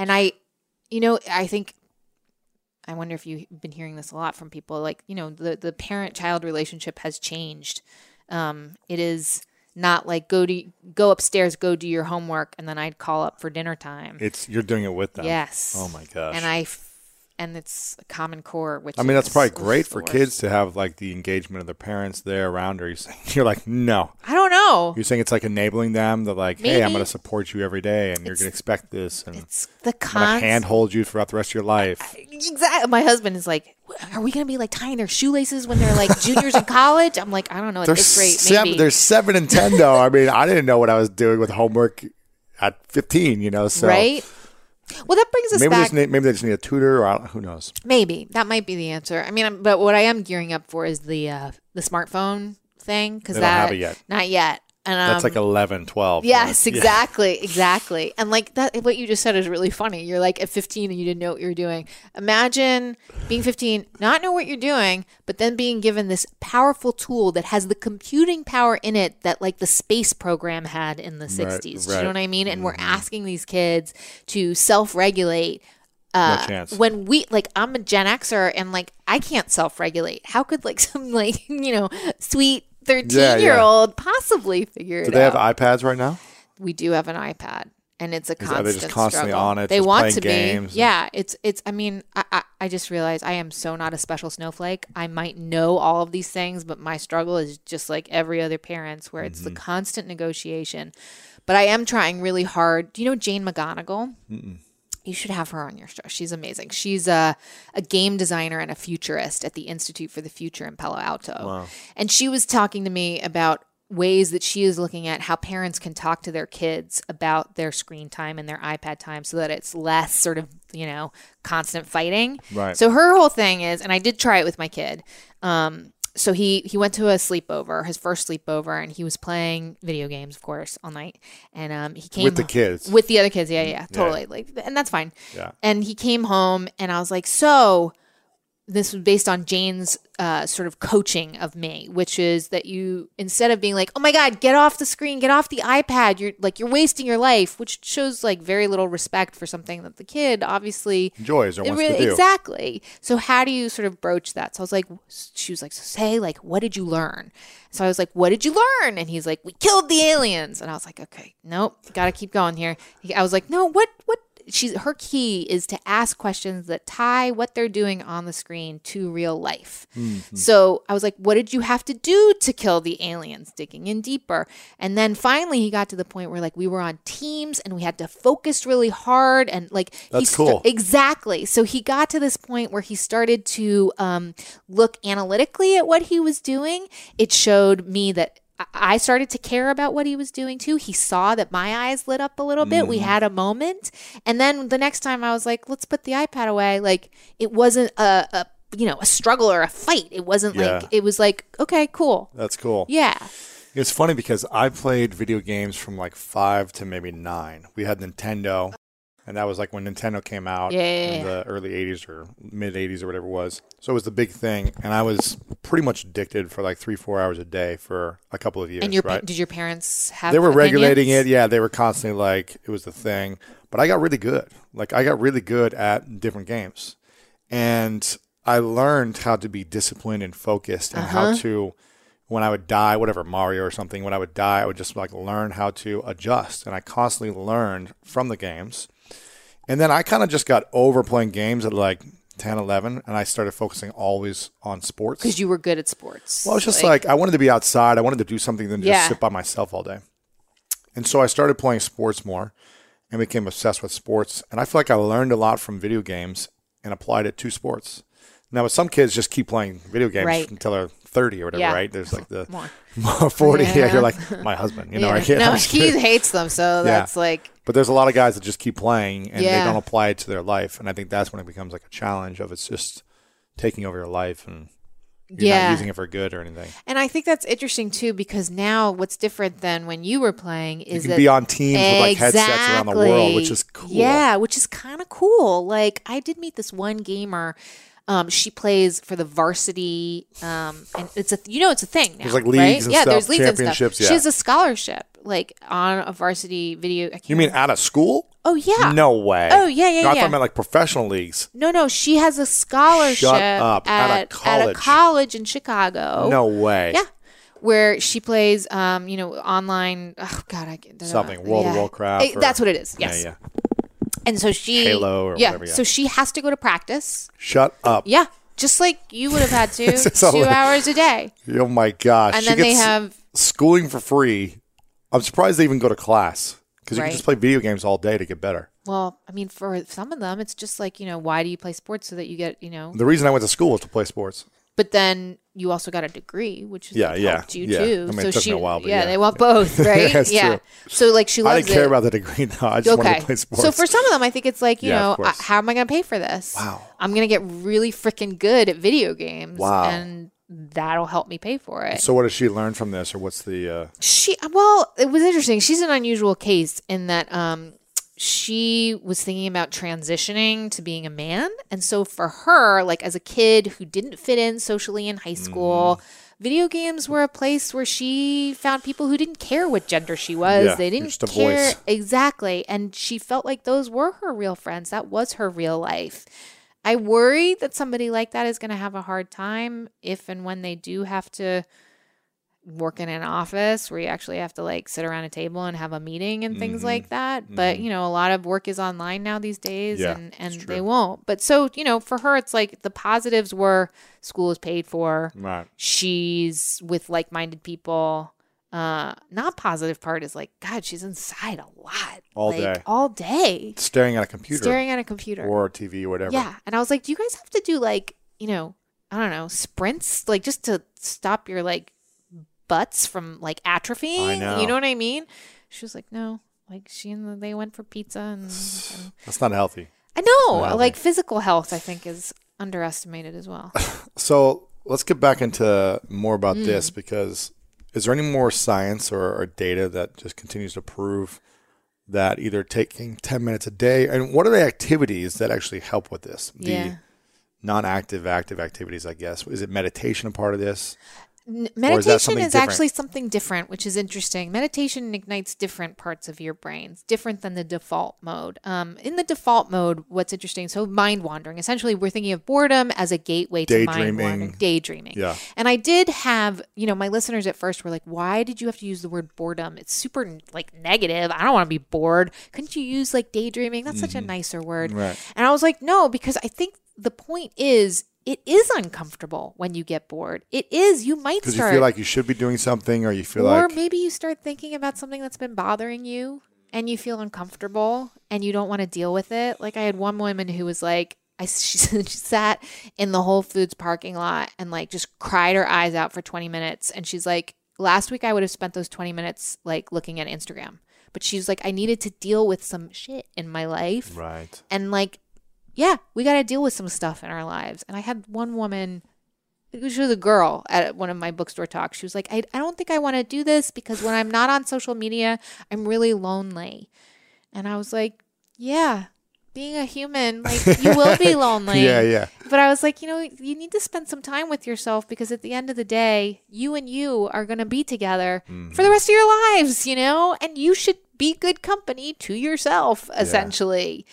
I think, I wonder if you've been hearing this a lot from people. Like, the parent-child relationship has changed. It is not like go upstairs, go do your homework, and then I'd call up for dinner time. You're doing it with them. Yes. Oh, my gosh. And it's a common core, which that's probably great for kids to have like the engagement of their parents there around her. You're like, no. I don't know. You're saying it's like enabling them. They're like, hey, I'm going to support you every day and you're going to expect this. And it's the I'm going to handhold you throughout the rest of your life. Exactly. My husband is like, are we going to be like tying their shoelaces when they're like juniors in college? I'm like, I don't know. At this rate, maybe. They're 7 and 10 though. I mean, I didn't know what I was doing with homework at 15, so. Right. Well, that brings us back. Maybe they just need a tutor, or who knows? Maybe that might be the answer. I mean, but what I am gearing up for is the smartphone thing, because they don't have it yet. Not yet. And that's like 11, 12. Yes, right? exactly. Exactly. And like that, what you just said is really funny. You're like at 15 and you didn't know what you were doing. Imagine being 15, not know what you're doing, but then being given this powerful tool that has the computing power in it that like the space program had in the 60s. Do you know what I mean? And we're asking these kids to self-regulate. No chance. When I'm a Gen Xer and like I can't self-regulate. How could like some like, sweet 13-year-old possibly figure it out? Do they have iPads right now? We do have an iPad, and it's a constant Are they just constantly struggle. on it? They just want to games be. Yeah, it's. I mean, I just realized I am so not a special snowflake. I might know all of these things, but my struggle is just like every other parent's, where it's the constant negotiation. But I am trying really hard. Do you know Jane McGonigal? Mm-mm. You should have her on your show. She's amazing. She's a game designer and a futurist at the Institute for the Future in Palo Alto. Wow. And she was talking to me about ways that she is looking at how parents can talk to their kids about their screen time and their iPad time so that it's less sort of, constant fighting. Right. So her whole thing is, and I did try it with my kid, so he went to a sleepover, his first sleepover, and he was playing video games, of course, all night. And he came with the kids, with the other kids. Yeah, totally. Yeah. Like, and that's fine. Yeah. And he came home, and I was like, so this was based on Jane's sort of coaching of me, which is that you, instead of being like, oh my God, get off the screen, get off the iPad, you're wasting your life, which shows like very little respect for something that the kid obviously enjoys or wants to do. Exactly. So how do you sort of broach that? So I was like, she was like, so say like, what did you learn? So I was like, what did you learn? And he's like, we killed the aliens. And I was like, okay, nope, got to keep going here. I was like, no, what? Her key is to ask questions that tie what they're doing on the screen to real life. Mm-hmm. So I was like, what did you have to do to kill the aliens? Digging in deeper. And then finally he got to the point where like we were on teams and we had to focus really hard. And like, that's cool. Exactly. So he got to this point where he started to look analytically at what he was doing. It showed me that I started to care about what he was doing too. He saw that my eyes lit up a little bit. We had a moment. And then the next time I was like, let's put the iPad away. Like it wasn't a struggle or a fight. It wasn't like, it was like, okay, cool. That's cool. Yeah. It's funny because I played video games from like 5 to maybe 9. We had Nintendo. And that was like when Nintendo came out in the early 80s or mid 80s or whatever it was. So it was the big thing. And I was pretty much addicted for like 3-4 hours a day for a couple of years. And did your parents have They were opinions? regulating it. Yeah, they were constantly like, it was the thing. But I got really good. Like I got really good at different games. And I learned how to be disciplined and focused and how to, when I would die, whatever, Mario or something, when I would die, I would just like learn how to adjust. And I constantly learned from the games. And then I kind of just got over playing games at like 10, 11, and I started focusing always on sports. Because you were good at sports. Well, it's just like I wanted to be outside. I wanted to do something than just sit by myself all day. And so I started playing sports more and became obsessed with sports. And I feel like I learned a lot from video games and applied it to sports. Now, some kids just keep playing video games until they're 30 or whatever, right? There's like the more 40. Yeah, you're like, my husband. I can't. No, he hates them, so that's like. But there's a lot of guys that just keep playing and they don't apply it to their life. And I think that's when it becomes like a challenge of it's just taking over your life and you're not using it for good or anything. And I think that's interesting too, because now what's different than when you were playing is you can be on teams with like headsets around the world, which is cool. Yeah, which is kind of cool. Like I did meet this one gamer. She plays for the varsity, and it's a thing now. There's like leagues and stuff, there's leagues championships. And stuff. She has a scholarship, like on a varsity video. You mean out of school? Oh yeah. No way. Oh yeah. No, I thought I meant like professional leagues. No. She has a scholarship at a college in Chicago. No way. Yeah. Where she plays, online. Oh God, I get something World of Warcraft. That's what it is. Yes. Yeah. And so she Halo or whatever. So she has to go to practice. Shut up. Yeah, just like you would have had to 2 hours a day. Oh my gosh! And then they have schooling for free. I'm surprised they even go to class because you can just play video games all day to get better. Well, I mean, for some of them, it's just like why do you play sports so that you get The reason I went to school was to play sports. But then you also got a degree, which is helped you too. I mean, it took me a while, but they want both, right? True. So like she loves it. I didn't care about the degree. No, I just wanted to play sports. So for some of them, I think it's like how am I going to pay for this? Wow. I'm going to get really freaking good at video games. Wow. And that'll help me pay for it. So what does she learn from this, or what's the... Well, it was interesting. She's an unusual case in that she was thinking about transitioning to being a man. And so for her, like as a kid who didn't fit in socially in high school, video games were a place where she found people who didn't care what gender she was. Yeah, they didn't just a care. voice. Exactly. And she felt like those were her real friends. That was her real life. I worry that somebody like that is going to have a hard time if and when they do have to work in an office where you actually have to like sit around a table and have a meeting and things like that. But, you know, a lot of work is online now these days and they won't. But so, you know, for her, it's like the positives were school is paid for. Right. She's with like-minded people. Not positive part is like, God, she's inside a lot. All day. Staring at a computer. Or a TV or whatever. Yeah. And I was like, do you guys have to do like, you know, I don't know, sprints? Like just to stop your like butts from like atrophying? I know. You know what I mean? She was like, no. Like they went for pizza and That's not healthy. I know. Like physical health, I think, is underestimated as well. So let's get back into more about this, because is there any more science or data that just continues to prove that either taking 10 minutes a day, and what are the activities that actually help with this? The non-active, active activities, I guess. Is it meditation a part of this? Meditation is actually something different, which is interesting. Meditation ignites different parts of your brains, different than the default mode. In the default mode, what's interesting, so mind wandering. Essentially, we're thinking of boredom as a gateway to mind wandering. Daydreaming. Yeah. And I did have, you know, my listeners at first were like, why did you have to use the word boredom? It's super like negative. I don't want to be bored. Couldn't you use like daydreaming? That's such a nicer word. Right. And I was like, no, because I think the point is, it is uncomfortable when you get bored. It is. You might start. Because you feel like you should be doing something, or you feel like... Or maybe you start thinking about something that's been bothering you and you feel uncomfortable and you don't want to deal with it. Like I had one woman who was like, she sat in the Whole Foods parking lot and like just cried her eyes out for 20 minutes. And she's like, last week I would have spent those 20 minutes like looking at Instagram. But she's like, I needed to deal with some shit in my life. Right. And like, yeah, we got to deal with some stuff in our lives. And I had one woman, she was a girl at one of my bookstore talks. She was like, I don't think I want to do this because when I'm not on social media, I'm really lonely. And I was like, yeah, being a human, like you will be lonely. Yeah. But I was like, you know, you need to spend some time with yourself because at the end of the day, you and you are going to be together for the rest of your lives, you know, and you should be good company to yourself, essentially.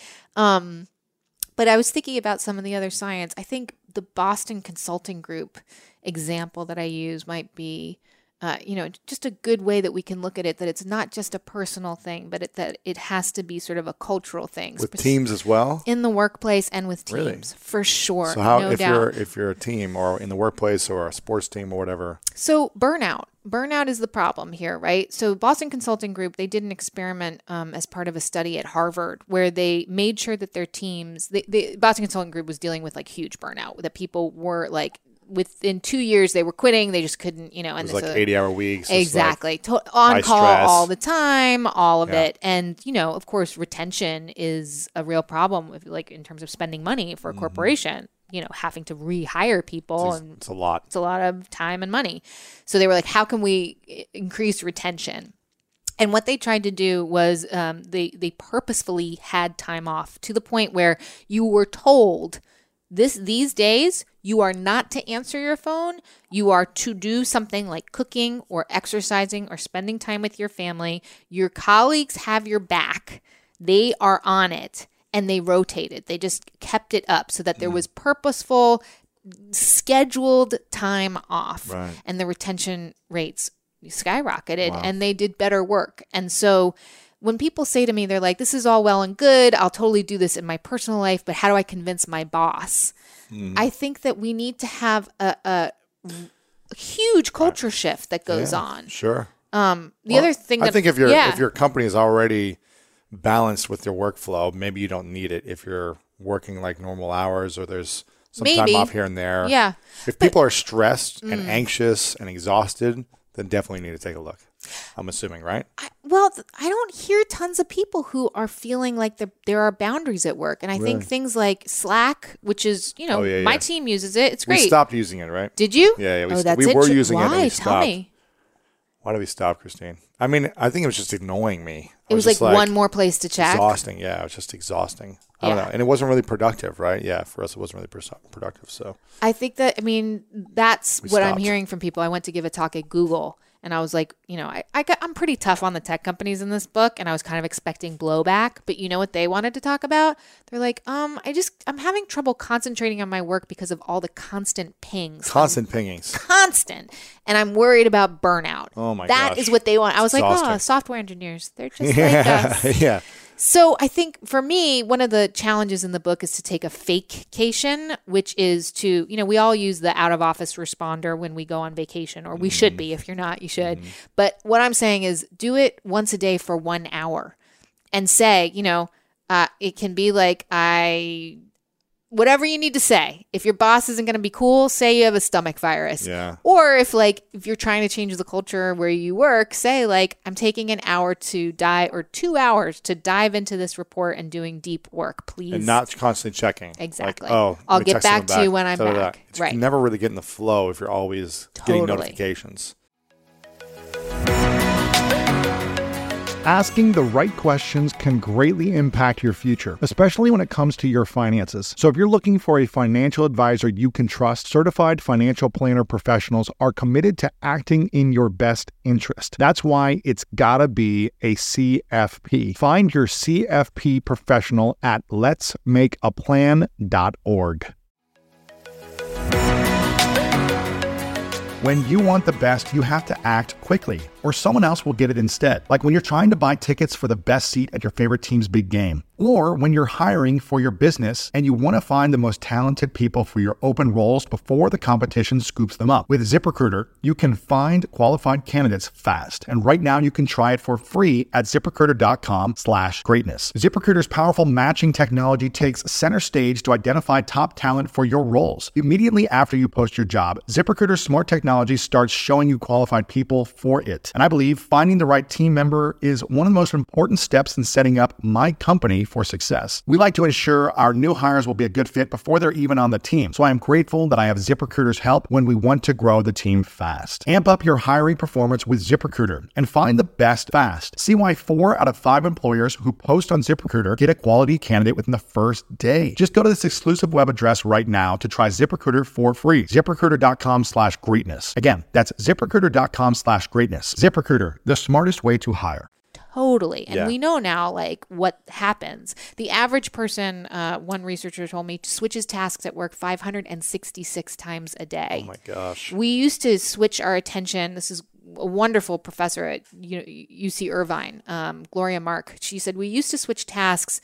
But I was thinking about some of the other science. I think the Boston Consulting Group example that I use might be, you know, just a good way that we can look at it, that it's not just a personal thing, but that it has to be sort of a cultural thing. With teams as well? In the workplace and with teams, really? For sure. So how, no if doubt. you're a team or in the workplace or a sports team or whatever? So burnout is the problem here, right? So Boston Consulting Group, they did an experiment as part of a study at Harvard where they made sure that their teams, the Boston Consulting Group was dealing with like huge burnout, that people were like, within 2 years they were quitting. They just couldn't, you know. And it was like 80-hour weeks. Exactly. Like on call stress. all the time, all of it. And, you know, of course, retention is a real problem with, like, in terms of spending money for a corporation. You know, having to rehire people. It's a lot. It's a lot of time and money. So they were like, how can we increase retention? And what they tried to do was they purposefully had time off to the point where you were told these days you are not to answer your phone. You are to do something like cooking or exercising or spending time with your family. Your colleagues have your back. They are on it. And they rotated. They just kept it up so that there was purposeful, scheduled time off. Right. And the retention rates skyrocketed. Wow. And they did better work. And so when people say to me, they're like, this is all well and good. I'll totally do this in my personal life, but how do I convince my boss? I think that we need to have a huge culture shift that goes on. Sure. Other thing that I think if your company is already balanced with your workflow, maybe you don't need it if you're working like normal hours or there's some time off here and there. Yeah. If people are stressed and anxious and exhausted, then definitely need to take a look. I'm assuming, right? I don't hear tons of people who are feeling like there are boundaries at work. And I think things like Slack, which is, my team uses it. It's great. We stopped using it, right? Did you? Yeah. We were using it and we stopped. Tell me. Why did we stop, Christine? I mean, I think it was just annoying me. It was like one more place to check. Exhausting. Yeah, it was just exhausting. I don't know. And it wasn't really productive, right? Yeah, for us, it wasn't really productive. So I think that's what I'm hearing from people. I went to give a talk at Google. And I was like, I'm pretty tough on the tech companies in this book, and I was kind of expecting blowback. But you know what they wanted to talk about? They're like, I'm having trouble concentrating on my work because of all the constant pings. Pingings. Constant. And I'm worried about burnout. Oh my gosh. That is what they want. I was like, software engineers, they're just like us. Yeah. So I think for me, one of the challenges in the book is to take a fakecation, which is to, we all use the out of office responder when we go on vacation, or we should be. If you're not, you should. But what I'm saying is do it once a day for 1 hour and say, it can be like whatever you need to say. If your boss isn't going to be cool, say you have a stomach virus. Yeah. Or if you're trying to change the culture where you work, say I'm taking an hour to or 2 hours to dive into this report and doing deep work, please. And not constantly checking. Exactly. I'll get back to you when I'm back. Right. You never really get in the flow if you're always getting notifications. Asking the right questions can greatly impact your future, especially when it comes to your finances. So if you're looking for a financial advisor you can trust, certified financial planner professionals are committed to acting in your best interest. That's why it's gotta be a CFP. Find your CFP professional at letsmakeaplan.org. When you want the best, you have to act quickly, or someone else will get it instead. Like when you're trying to buy tickets for the best seat at your favorite team's big game. Or when you're hiring for your business and you want to find the most talented people for your open roles before the competition scoops them up. With ZipRecruiter, you can find qualified candidates fast. And right now you can try it for free at ZipRecruiter.com/greatness. ZipRecruiter's powerful matching technology takes center stage to identify top talent for your roles. Immediately after you post your job, ZipRecruiter's smart technology starts showing you qualified people for it. And I believe finding the right team member is one of the most important steps in setting up my company for success. We like to ensure our new hires will be a good fit before they're even on the team. So I am grateful that I have ZipRecruiter's help when we want to grow the team fast. Amp up your hiring performance with ZipRecruiter and find the best fast. See why 4 out of 5 employers who post on ZipRecruiter get a quality candidate within the first day. Just go to this exclusive web address right now to try ZipRecruiter for free. ZipRecruiter.com/greatness. Again, that's ZipRecruiter.com/greatness. ZipRecruiter, the smartest way to hire. Totally. And we know now, what happens. The average person, one researcher told me, switches tasks at work 566 times a day. Oh my gosh. We used to switch our attention. This is a wonderful professor at UC Irvine, Gloria Mark. She said, we used to switch tasks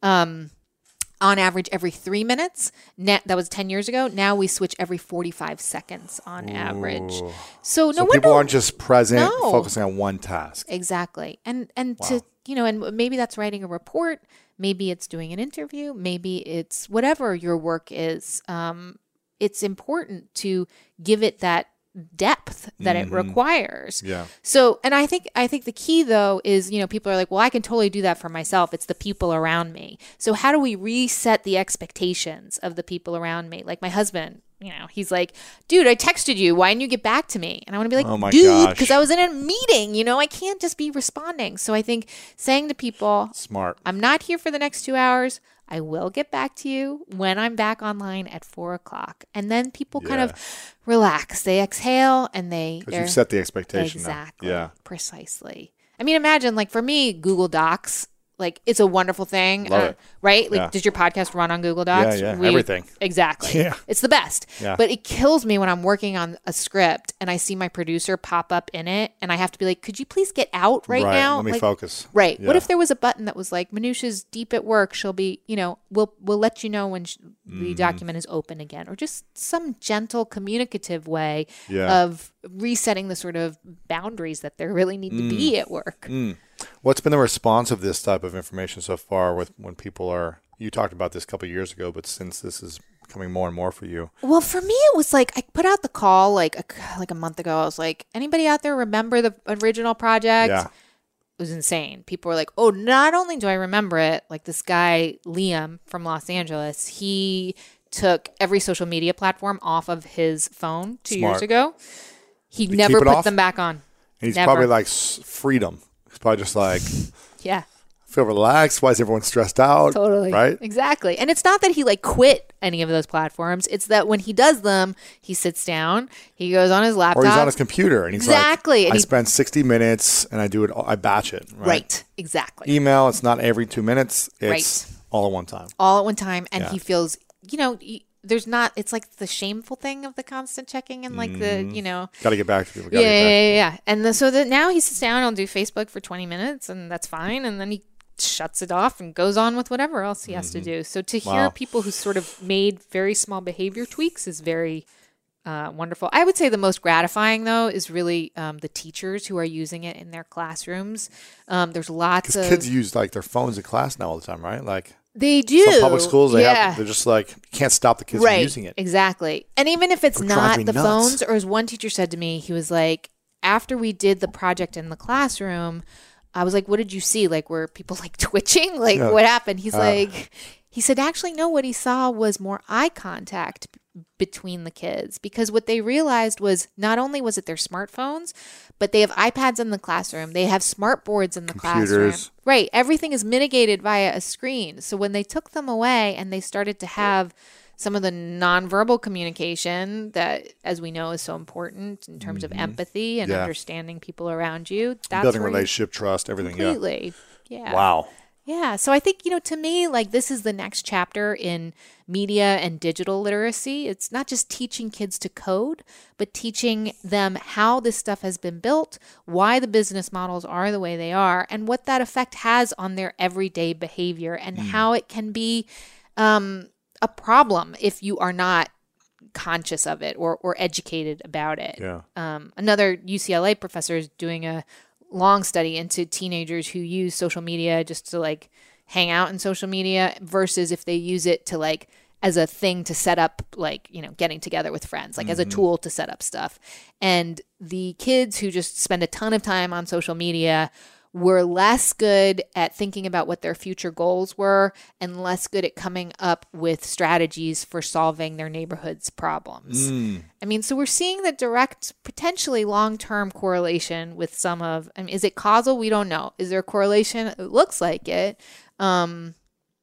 on average every 3 minutes. That was 10 years ago. Now we switch every 45 seconds on average. So people aren't just present, focusing on one task. Exactly. And to, and maybe that's writing a report. Maybe it's doing an interview. Maybe it's whatever your work is. It's important to give it that depth that it requires. Yeah. So, and I think the key though is, people are like, well, I can totally do that for myself. It's the people around me. So how do we reset the expectations of the people around me? Like my husband, he's like, dude, I texted you. Why didn't you get back to me? And I want to be like, oh my dude, because I was in a meeting, I can't just be responding. So I think saying to people, smart, I'm not here for the next 2 hours. I will get back to you when I'm back online at 4:00. And then people kind of relax. They exhale and you set the expectation. Exactly. Yeah. Precisely. I mean, imagine for me, Google Docs, it's a wonderful thing, Love it. right? Does your podcast run on Google Docs? Yeah, everything. Exactly. Yeah. It's the best. Yeah. But it kills me when I'm working on a script and I see my producer pop up in it and I have to be like, could you please get out right now? Let me focus. Right. Yeah. What if there was a button that was like, Manusha's deep at work. She'll be, we'll let you know when the document is open again, or just some gentle communicative way of resetting the sort of boundaries that there really need to be at work. What's been the response of this type of information so far with when people are, you talked about this a couple of years ago, but since this has becoming more and more for you. Well, for me, it was like I put out the call like a month ago. I was like, anybody out there remember the original project? Yeah. It was insane. People were like, oh, not only do I remember it, like this guy, Liam from Los Angeles, he took every social media platform off of his phone 2 years ago. He never put them back on. And he's probably like freedom. He's probably just like, yeah. Feel relaxed. Why is everyone stressed out? Totally. Right? Exactly. And it's not that he like quit any of those platforms. It's that when he does them, he sits down, he goes on his laptop. Or he's on his computer and he's exactly. like, I spend 60 minutes and I do it, I batch it. Right. Exactly. Email, it's not every 2 minutes. It's all at one time. All at one time. And he feels, there's not, it's like the shameful thing of the constant checking and like the, got to get back to people. Yeah. And so that now he sits down and he'll do Facebook for 20 minutes and that's fine. And then he shuts it off and goes on with whatever else he has to do. So to hear people who sort of made very small behavior tweaks is very wonderful. I would say the most gratifying, though, is really the teachers who are using it in their classrooms. There's lots of kids use like their phones in class now all the time, right? Like they do. Some public schools, they're just like, you can't stop the kids from using it. Exactly. And even if it's not the phones, or as one teacher said to me, he was like, after we did the project in the classroom, I was like, what did you see? Like, were people like twitching? Like, what happened? He's like, he said, actually, no, what he saw was more eye contact between the kids, because what they realized was not only was it their smartphones, but they have iPads in the classroom. They have smart boards in the classroom. Right. Everything is mitigated via a screen. So when they took them away and they started to have some of the nonverbal communication that, as we know, is so important in terms of empathy and understanding people around you. That's building relationship, trust, everything. Completely. Yeah. Wow. Yeah. So I think, to me, like this is the next chapter in media and digital literacy. It's not just teaching kids to code, but teaching them how this stuff has been built, why the business models are the way they are, and what that effect has on their everyday behavior and how it can be a problem if you are not conscious of it or educated about it. Yeah. Another UCLA professor is doing a long study into teenagers who use social media just to like hang out in social media versus if they use it to like as a thing to set up like, getting together with friends, like as a tool to set up stuff. And the kids who just spend a ton of time on social media were less good at thinking about what their future goals were and less good at coming up with strategies for solving their neighborhood's problems. I mean, so we're seeing the direct, potentially long-term correlation with some of, is it causal? We don't know. Is there a correlation? It looks like it. And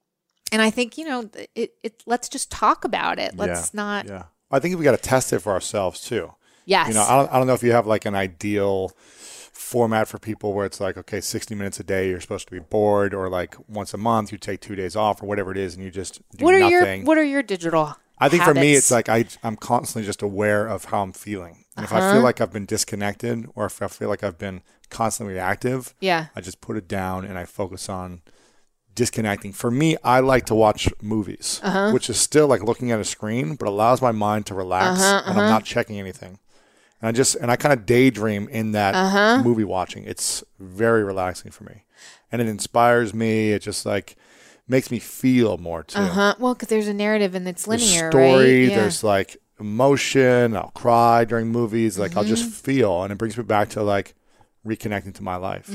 I think, let's just talk about it. Let's not. Yeah. I think we got to test it for ourselves too. Yes. I don't know if you have like an ideal format for people where it's like, okay, 60 minutes a day, you're supposed to be bored, or like once a month you take 2 days off or whatever it is and you just do nothing. What are your digital I think habits? For me, it's like I'm constantly just aware of how I'm feeling. And if I feel like I've been disconnected or if I feel like I've been constantly reactive, I just put it down and I focus on disconnecting. For me, I like to watch movies, which is still like looking at a screen, but allows my mind to relax and I'm not checking anything. And I kind of daydream in that movie watching. It's very relaxing for me. And it inspires me. It just like makes me feel more too. Well, because there's a narrative and it's linear, there's story, right? Yeah. There's like emotion. I'll cry during movies. Like I'll just feel, and it brings me back to like reconnecting to my life.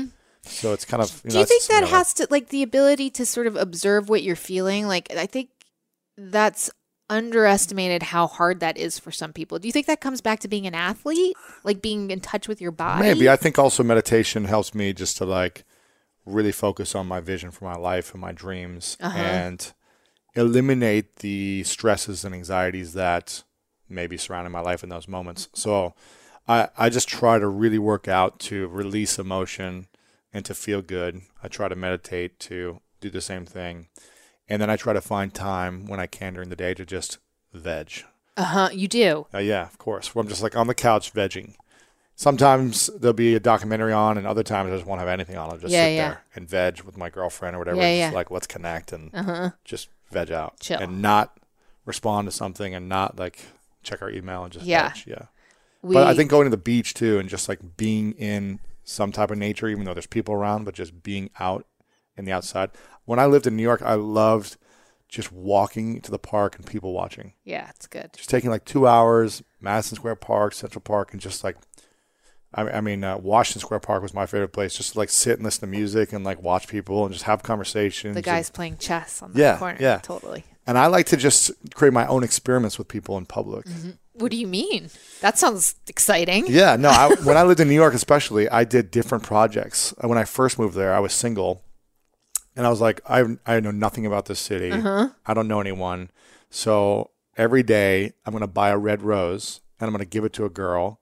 So it's kind of, do you think that has to, like the ability to sort of observe what you're feeling? Like, I think that's underestimated how hard that is for some people. Do you think that comes back to being an athlete, like being in touch with your body? Maybe. I think also meditation helps me just to like really focus on my vision for my life and my dreams and eliminate the stresses and anxieties that may be surrounding my life in those moments. So I just try to really work out to release emotion and to feel good. I try to meditate to do the same thing. And then I try to find time when I can during the day to just veg. You do? Yeah, of course. Where I'm just like on the couch vegging. Sometimes there'll be a documentary on, and other times I just won't have anything on. I'll just sit there and veg with my girlfriend or whatever. Just like, let's connect and just veg out. Chill. And not respond to something and not like check our email and just veg. Yeah. But I think going to the beach too and just like being in some type of nature, even though there's people around, but just being out in the outside. When I lived in New York, I loved just walking to the park and people watching. Yeah, it's good. Just taking like 2 hours, Madison Square Park, Central Park, and just like, Washington Square Park was my favorite place. Just like sit and listen to music and like watch people and just have conversations. The guys playing chess on the corner. Yeah, totally. And I like to just create my own experiments with people in public. Mm-hmm. What do you mean? That sounds exciting. Yeah, no. When I lived in New York, especially, I did different projects. When I first moved there, I was single, and I was like, I know nothing about this city. I don't know anyone. So every day, I'm going to buy a red rose, and I'm going to give it to a girl.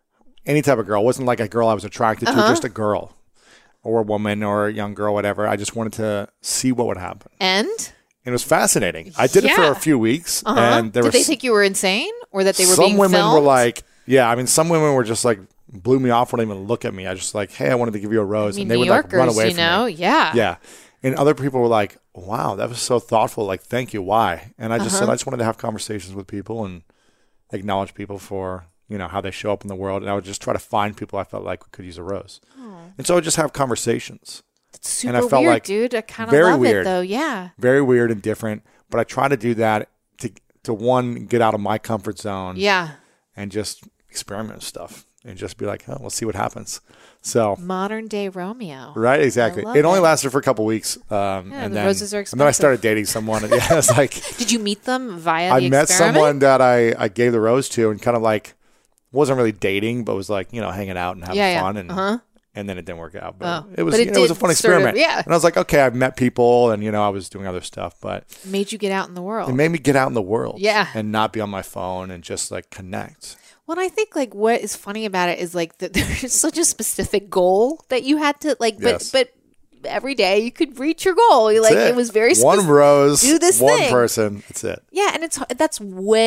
Any type of girl. It wasn't like a girl I was attracted to, just a girl or a woman or a young girl, whatever. I just wanted to see what would happen. And it was fascinating. I did it for a few weeks. And did they think you were insane or that they were being filmed? Some women filmed? were like, some women were just like, blew me off, wouldn't even look at me. I just like, hey, I wanted to give you a rose. And they would like run away from me. Yeah. And other people were like, wow, that was so thoughtful. Like, thank you. Why? And I just said, I just wanted to have conversations with people and acknowledge people for, how they show up in the world. And I would just try to find people I felt like could use a rose. And so I would just have conversations. That's super and I felt weird, like dude. I kind of love it, though. Yeah. Very weird and different. But I try to do that to one, get out of my comfort zone. Yeah. And just experiment with stuff. And just be like, we'll see what happens. So modern day Romeo. Right, exactly. It only lasted for a couple weeks. And then, roses are expensive. And then I started dating someone. And it's like, did you meet them via the I met someone that I gave the rose to and kind of like, wasn't really dating, but was like, hanging out and having fun. And then it didn't work out. But it was a fun experiment. And I was like, okay, I've met people and, I was doing other stuff. But it made you get out in the world. It made me get out in the world. Yeah. And not be on my phone and just like connect. Well, I think like what is funny about it is like that there's such a specific goal that you had to like, but every day you could reach your goal. Like it was very specific. One rose, do this one thing. Person. That's it. Yeah. And that's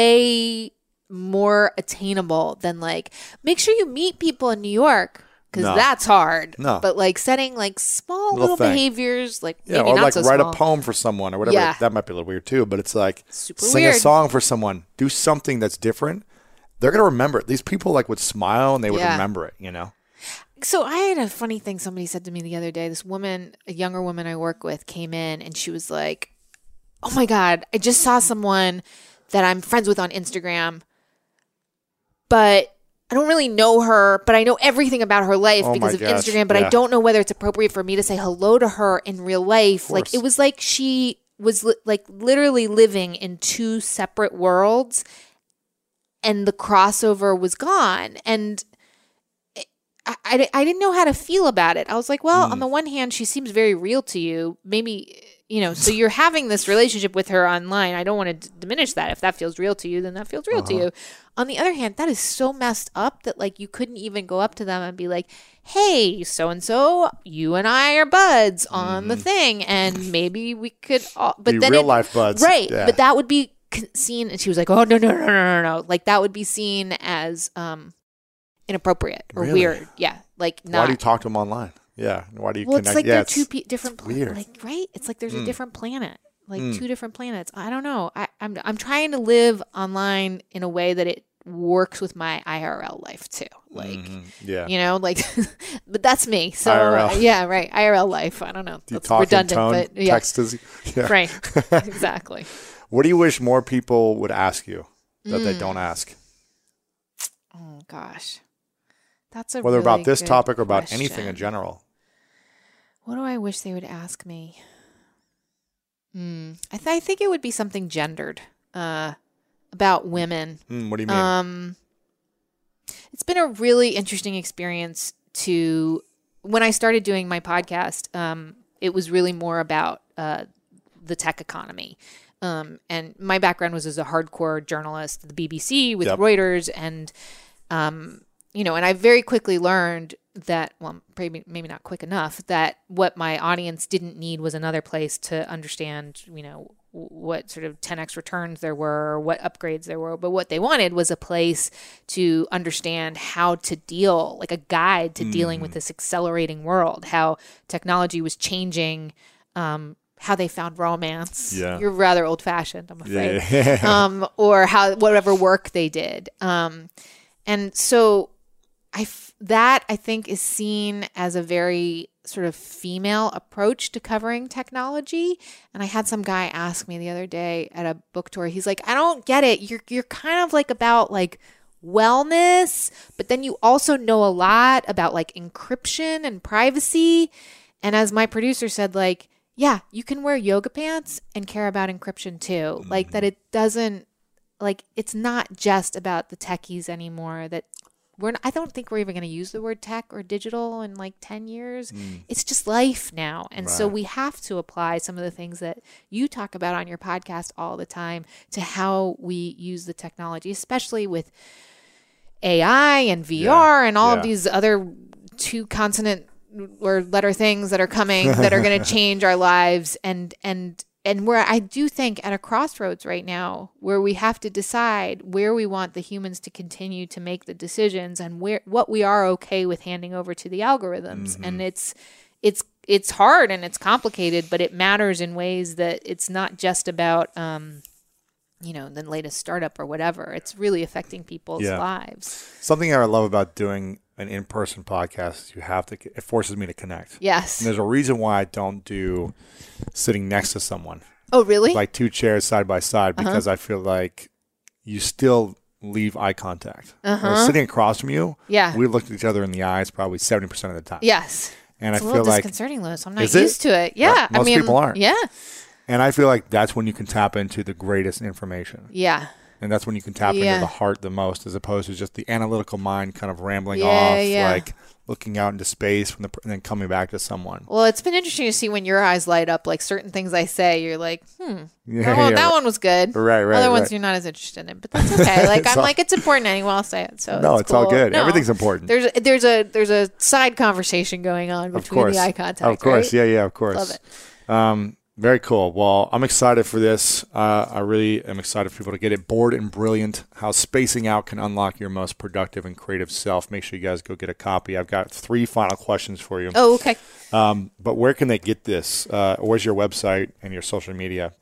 way more attainable than like, make sure you meet people in New York. Because that's hard. No. But like setting like small little behaviors, like maybe or not like so write small. a poem for someone or whatever. Yeah. That might be a little weird too. But it's like super sing weird. A song for someone. Do something that's different. They're gonna remember it. These people like would smile and they would remember it. So I had a funny thing somebody said to me the other day. This woman, a younger woman I work with, came in and she was like, "Oh my God, I just saw someone that I'm friends with on Instagram, but I don't really know her, but I know everything about her life because of Instagram, but I don't know whether it's appropriate for me to say hello to her in real life." Like it was like she was like literally living in two separate worlds and the crossover was gone. And I didn't know how to feel about it. I was like, well, on the one hand, she seems very real to you. Maybe, so you're having this relationship with her online. I don't want to diminish that. If that feels real to you, then that feels real to you. On the other hand, that is so messed up that like you couldn't even go up to them and be like, hey, so-and-so, you and I are buds on the thing. And maybe we could, but be then real life buds. Right. Yeah. But that would be seen. And she was like, oh, no. Like that would be seen as, inappropriate or weird. Yeah. Like not. Why do you talk to them online? Yeah. Why do you connect? It's like they're two different weird. Like, right? It's like there's a different planet. Like two different planets. I don't know. I'm trying to live online in a way that it works with my IRL life too. Like like but that's me. So IRL. Yeah, right. IRL life. I don't know. Do you that's talk redundant, in tone, but yeah. text Right. Exactly. What do you wish more people would ask you that they don't ask? Oh gosh. That's a whether really about this good topic or about question. anything in general. What do I wish they would ask me? I think it would be something gendered about women. What do you mean? It's been a really interesting experience when I started doing my podcast, it was really more about the tech economy. And my background was as a hardcore journalist at the BBC with Reuters and and I very quickly learned that, well, maybe not quick enough, that what my audience didn't need was another place to understand, what sort of 10x returns there were, or what upgrades there were. But what they wanted was a place to understand how to deal, like a guide to dealing with this accelerating world, how technology was changing, how they found romance. Yeah. You're rather old fashioned, I'm afraid. Yeah. Or whatever work they did. And so that I think is seen as a very sort of female approach to covering technology. And I had some guy ask me the other day at a book tour. He's like, I don't get it. You're kind of like about like wellness, but then you also know a lot about like encryption and privacy. And as my producer said, like, yeah, you can wear yoga pants and care about encryption too. Like that it doesn't, like, it's not just about the techies anymore. That I don't think we're even going to use the word tech or digital in like 10 years. It's just life now. And so we have to apply some of the things that you talk about on your podcast all the time to how we use the technology, especially with AI and VR and all of these other 2 consonant or letter things that are coming that are going to change our lives. And where I do think at a crossroads right now, where we have to decide where we want the humans to continue to make the decisions and what we are okay with handing over to the algorithms. And it's hard and it's complicated, but it matters in ways that it's not just about the latest startup or whatever. It's really affecting people's lives. Something I love about doing an in-person podcast is it forces me to connect. Yes. And there's a reason why I don't do sitting next to someone. Oh, really? Like 2 chairs side by side, because I feel like you still leave eye contact. Sitting across from you, we looked at each other in the eyes probably 70% of the time. Yes. And it's I a feel little like disconcerting, Louis. I'm not used to it. Yeah. Most people aren't. Yeah. And I feel like that's when you can tap into the greatest information. Yeah. And that's when you can tap into the heart the most, as opposed to just the analytical mind kind of rambling off, like looking out into space and then coming back to someone. Well, it's been interesting to see when your eyes light up, like certain things I say, you're like, that one was good. Right. Other ones you're not as interested in, but that's okay. Like I'm like, it's important anyway. I'll say it. So no, it's cool. all good. No. Everything's important. There's a side conversation going on between the eye contact. Of course, right? yeah, of course. Love it. Very cool. Well, I'm excited for this. I really am excited for people to get it. Bored and Brilliant, How Spacing Out Can Unlock Your Most Productive and Creative Self. Make sure you guys go get a copy. I've got 3 final questions for you. Oh, okay. But where can they get this? Where's your website and your social media?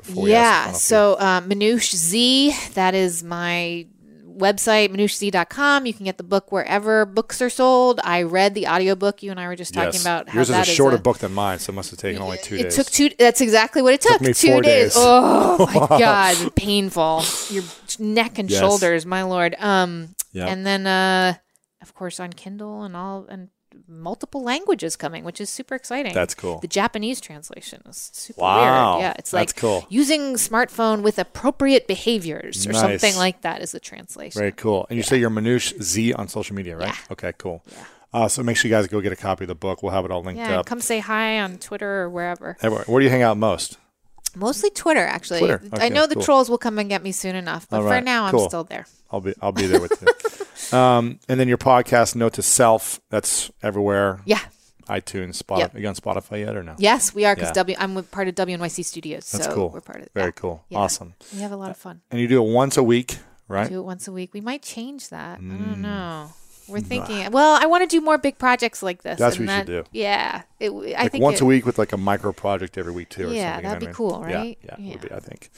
So Manoush Z, that is my website, manoushz.com. You can get the book wherever books are sold. I read the audiobook. You and I were just talking about how yours that is a shorter book than mine, so it must have taken only 2 days. It took that's exactly what it took. Me 2 days. Oh my God, painful. Your neck and shoulders, my Lord. And then of course on Kindle and multiple languages coming, which is super exciting. That's cool. The Japanese translation is super weird. Yeah, it's like cool. Using smartphone with appropriate behaviors or something like that is the translation. Very cool. And you say you're Manoush Z on social media, right? Yeah. Okay, cool. Yeah. So make sure you guys go get a copy of the book. We'll have it all linked up. Come say hi on Twitter or wherever. Everywhere. Where do you hang out most? Mostly Twitter, actually. Twitter. Okay, I know the trolls will come and get me soon enough, but for now, I'm still there. I'll be there with you. And then your podcast, Note to Self, that's everywhere. Yeah. iTunes, Spotify. Are you on Spotify yet or no? Yes, we are, because I'm part of WNYC Studios. That's so cool. We're part of it. Very cool. Yeah. Awesome. We have a lot of fun. And you do it once a week, right? We do it once a week. We might change that. I don't know. We're thinking, well, I want to do more big projects like this. That's what you should do. Yeah. I think once a week with like a micro project every week too. Or yeah, something, that'd be cool, right? Yeah, it would be, I think.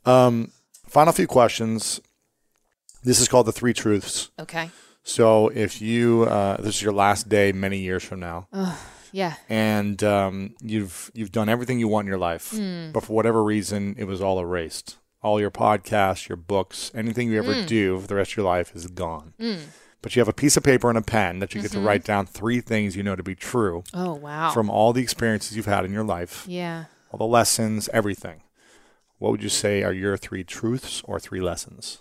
Final few questions. This is called the 3 Truths. Okay. So if you, this is your last day many years from now. Yeah. And you've done everything you want in your life, but for whatever reason, it was all erased. All your podcasts, your books, anything you ever do for the rest of your life is gone. But you have a piece of paper and a pen that you get to write down 3 things you know to be true. Oh, wow. From all the experiences you've had in your life. Yeah. All the lessons, everything. What would you say are your 3 truths or 3 lessons?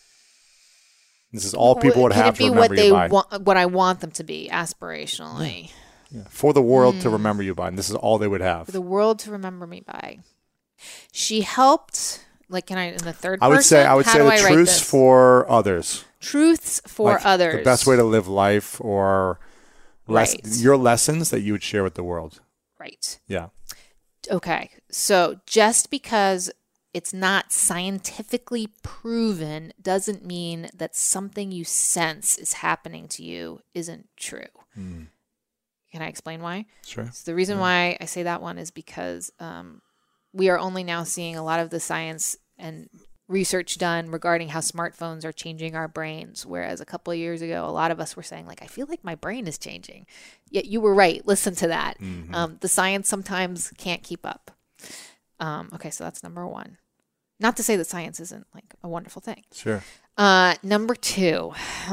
This is all people would have to remember you by. What I want them to be, aspirationally. Yeah. For the world to remember you by. And this is all they would have. For the world to remember me by. She helped, like, can I, in the third person? I would say the truths for others. Truths for others. The best way to live life, or your lessons that you would share with the world. Right. Yeah. Okay. So just because it's not scientifically proven doesn't mean that something you sense is happening to you isn't true. Can I explain why? Sure. So the reason why I say that one is because we are only now seeing a lot of the science and research done regarding how smartphones are changing our brains. Whereas a couple of years ago, a lot of us were saying like, I feel like my brain is changing. Yet you were right. Listen to that. The science sometimes can't keep up. Okay, so that's number one. Not to say that science isn't like a wonderful thing. Sure. Number two,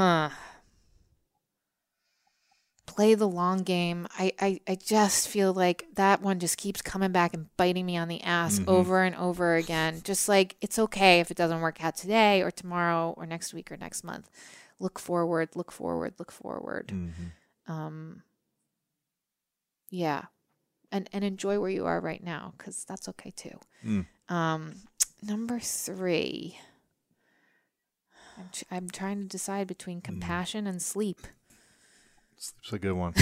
play the long game. I just feel like that one just keeps coming back and biting me on the ass over and over again. Just like, it's okay if it doesn't work out today or tomorrow or next week or next month. Look forward, look forward, look forward. Yeah. And enjoy where you are right now, because that's okay too. Number three, I'm trying to decide between compassion and sleep. Sleep's a good one.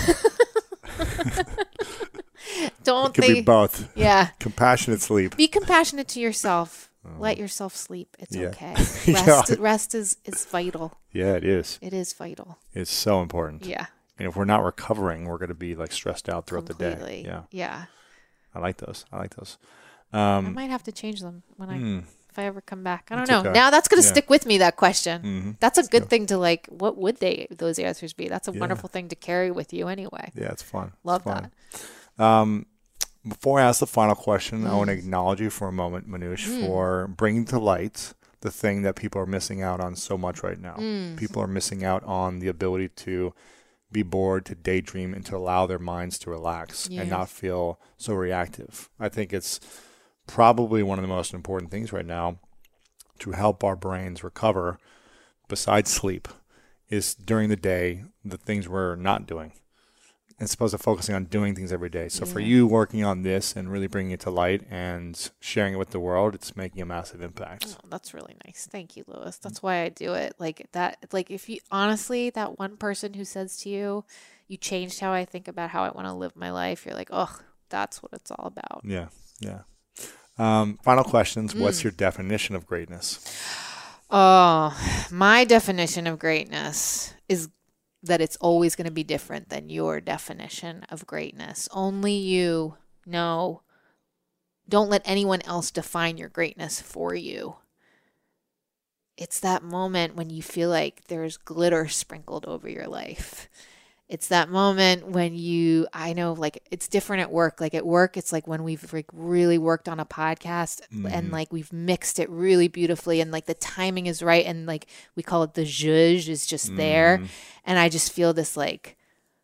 Don't it could be both. Yeah. Compassionate sleep. Be compassionate to yourself. Let yourself sleep. It's okay. Rest is vital. Yeah, it is. It is vital. It's so important. Yeah. And if we're not recovering, we're going to be like stressed out throughout the day. Yeah. I like those. I might have to change them when if I ever come back. I don't know. Okay. Now that's going to stick with me, that question. That's a good go. thing to like, what would those answers be? That's a wonderful thing to carry with you anyway. Yeah, it's fun. Love that. Before I ask the final question, I want to acknowledge you for a moment, Manoush, for bringing to light the thing that people are missing out on so much right now. People are missing out on the ability to be bored, to daydream, and to allow their minds to relax and not feel so reactive. I think it's probably one of the most important things right now to help our brains recover, besides sleep, is during the day, the things we're not doing. As opposed to focusing on doing things every day. So for you working on this and really bringing it to light and sharing it with the world, it's making a massive impact. Oh, that's really nice. Thank you, Louis. That's why I do it. Like that, like if you honestly, that one person who says to you, you changed how I think about how I want to live my life. You're like, oh, that's what it's all about. Yeah. Final questions. What's your definition of greatness? Oh, my definition of greatness is that it's always going to be different than your definition of greatness. Only you know. Don't let anyone else define your greatness for you. It's that moment when you feel like there's glitter sprinkled over your life. It's that moment when I know like it's different at work. Like at work, it's like when we've like really worked on a podcast and like we've mixed it really beautifully and like the timing is right. And like we call it the zhuzh is just there. And I just feel this like,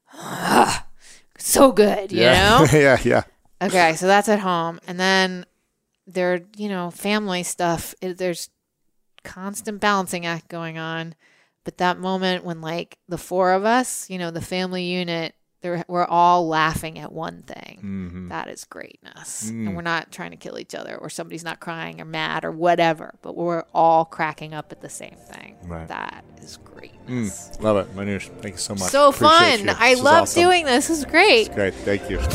so good, you know? Yeah. Okay. So that's at home. And then there, family stuff, there's constant balancing act going on. But that moment when like the four of us, the family unit, we're all laughing at one thing. That is greatness. And we're not trying to kill each other or somebody's not crying or mad or whatever, but we're all cracking up at the same thing. Right. That is greatness. Love it. Manoush, thank you so much. So Appreciate fun. you. I love doing this. This is great. It's great. Thank you.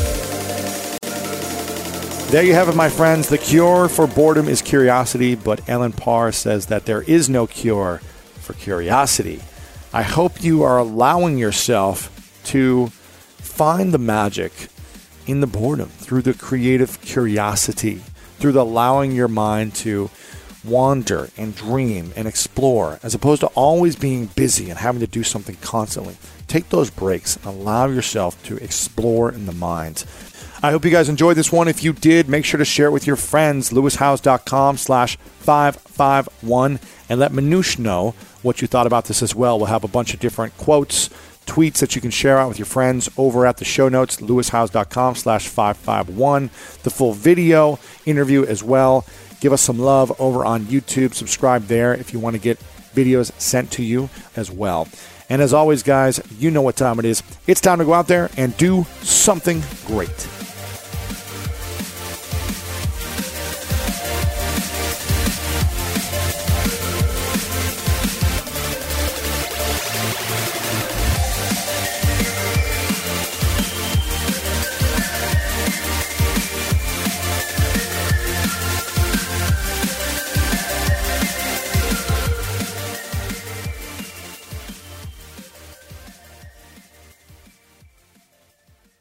There you have it, my friends. The cure for boredom is curiosity, but Ellen Parr says that there is no cure for curiosity. I hope you are allowing yourself to find the magic in the boredom through the creative curiosity, through the allowing your mind to wander and dream and explore, as opposed to always being busy and having to do something constantly. Take those breaks and allow yourself to explore in the mind. I hope you guys enjoyed this one. If you did, make sure to share it with your friends. LewisHowes.com/551 and let Manoush know what you thought about this as well. We'll have a bunch of different quotes, tweets that you can share out with your friends over at the show notes, LewisHowes.com/551. The full video interview as well. Give us some love over on YouTube. Subscribe there if you want to get videos sent to you as well. And as always, guys, you know what time it is. It's time to go out there and do something great.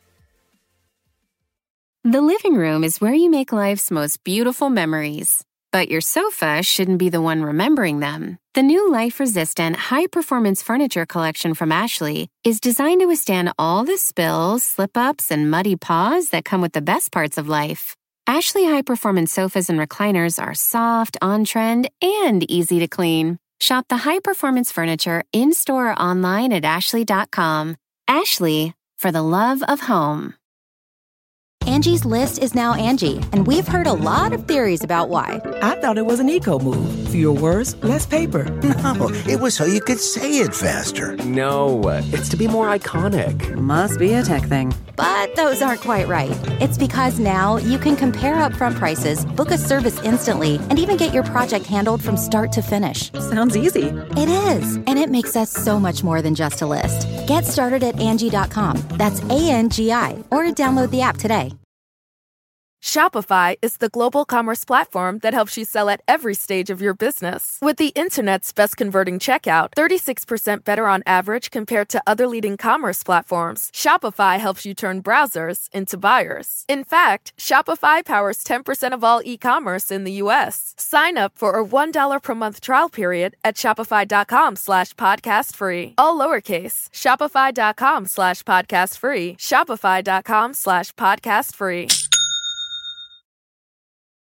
The living room is where you make life's most beautiful memories. But your sofa shouldn't be the one remembering them. The new life-resistant, high-performance furniture collection from Ashley is designed to withstand all the spills, slip-ups, and muddy paws that come with the best parts of life. Ashley high-performance sofas and recliners are soft, on-trend, and easy to clean. Shop the high-performance furniture in-store or online at ashley.com. Ashley, for the love of home. Angie's List is now Angie, and we've heard a lot of theories about why. I thought it was an eco move. Fewer words, less paper. No, it was so you could say it faster. No, it's to be more iconic. Must be a tech thing. But those aren't quite right. It's because now you can compare upfront prices, book a service instantly, and even get your project handled from start to finish. Sounds easy. It is, and it makes us so much more than just a list. Get started at Angie.com. That's ANGI, or download the app today. Shopify is the global commerce platform that helps you sell at every stage of your business. With the internet's best converting checkout, 36% better on average compared to other leading commerce platforms, Shopify helps you turn browsers into buyers. In fact, Shopify powers 10% of all e-commerce in the U.S. Sign up for a $1 per month trial period at shopify.com/podcastfree. All lowercase, shopify.com/podcastfree, shopify.com/podcastfree.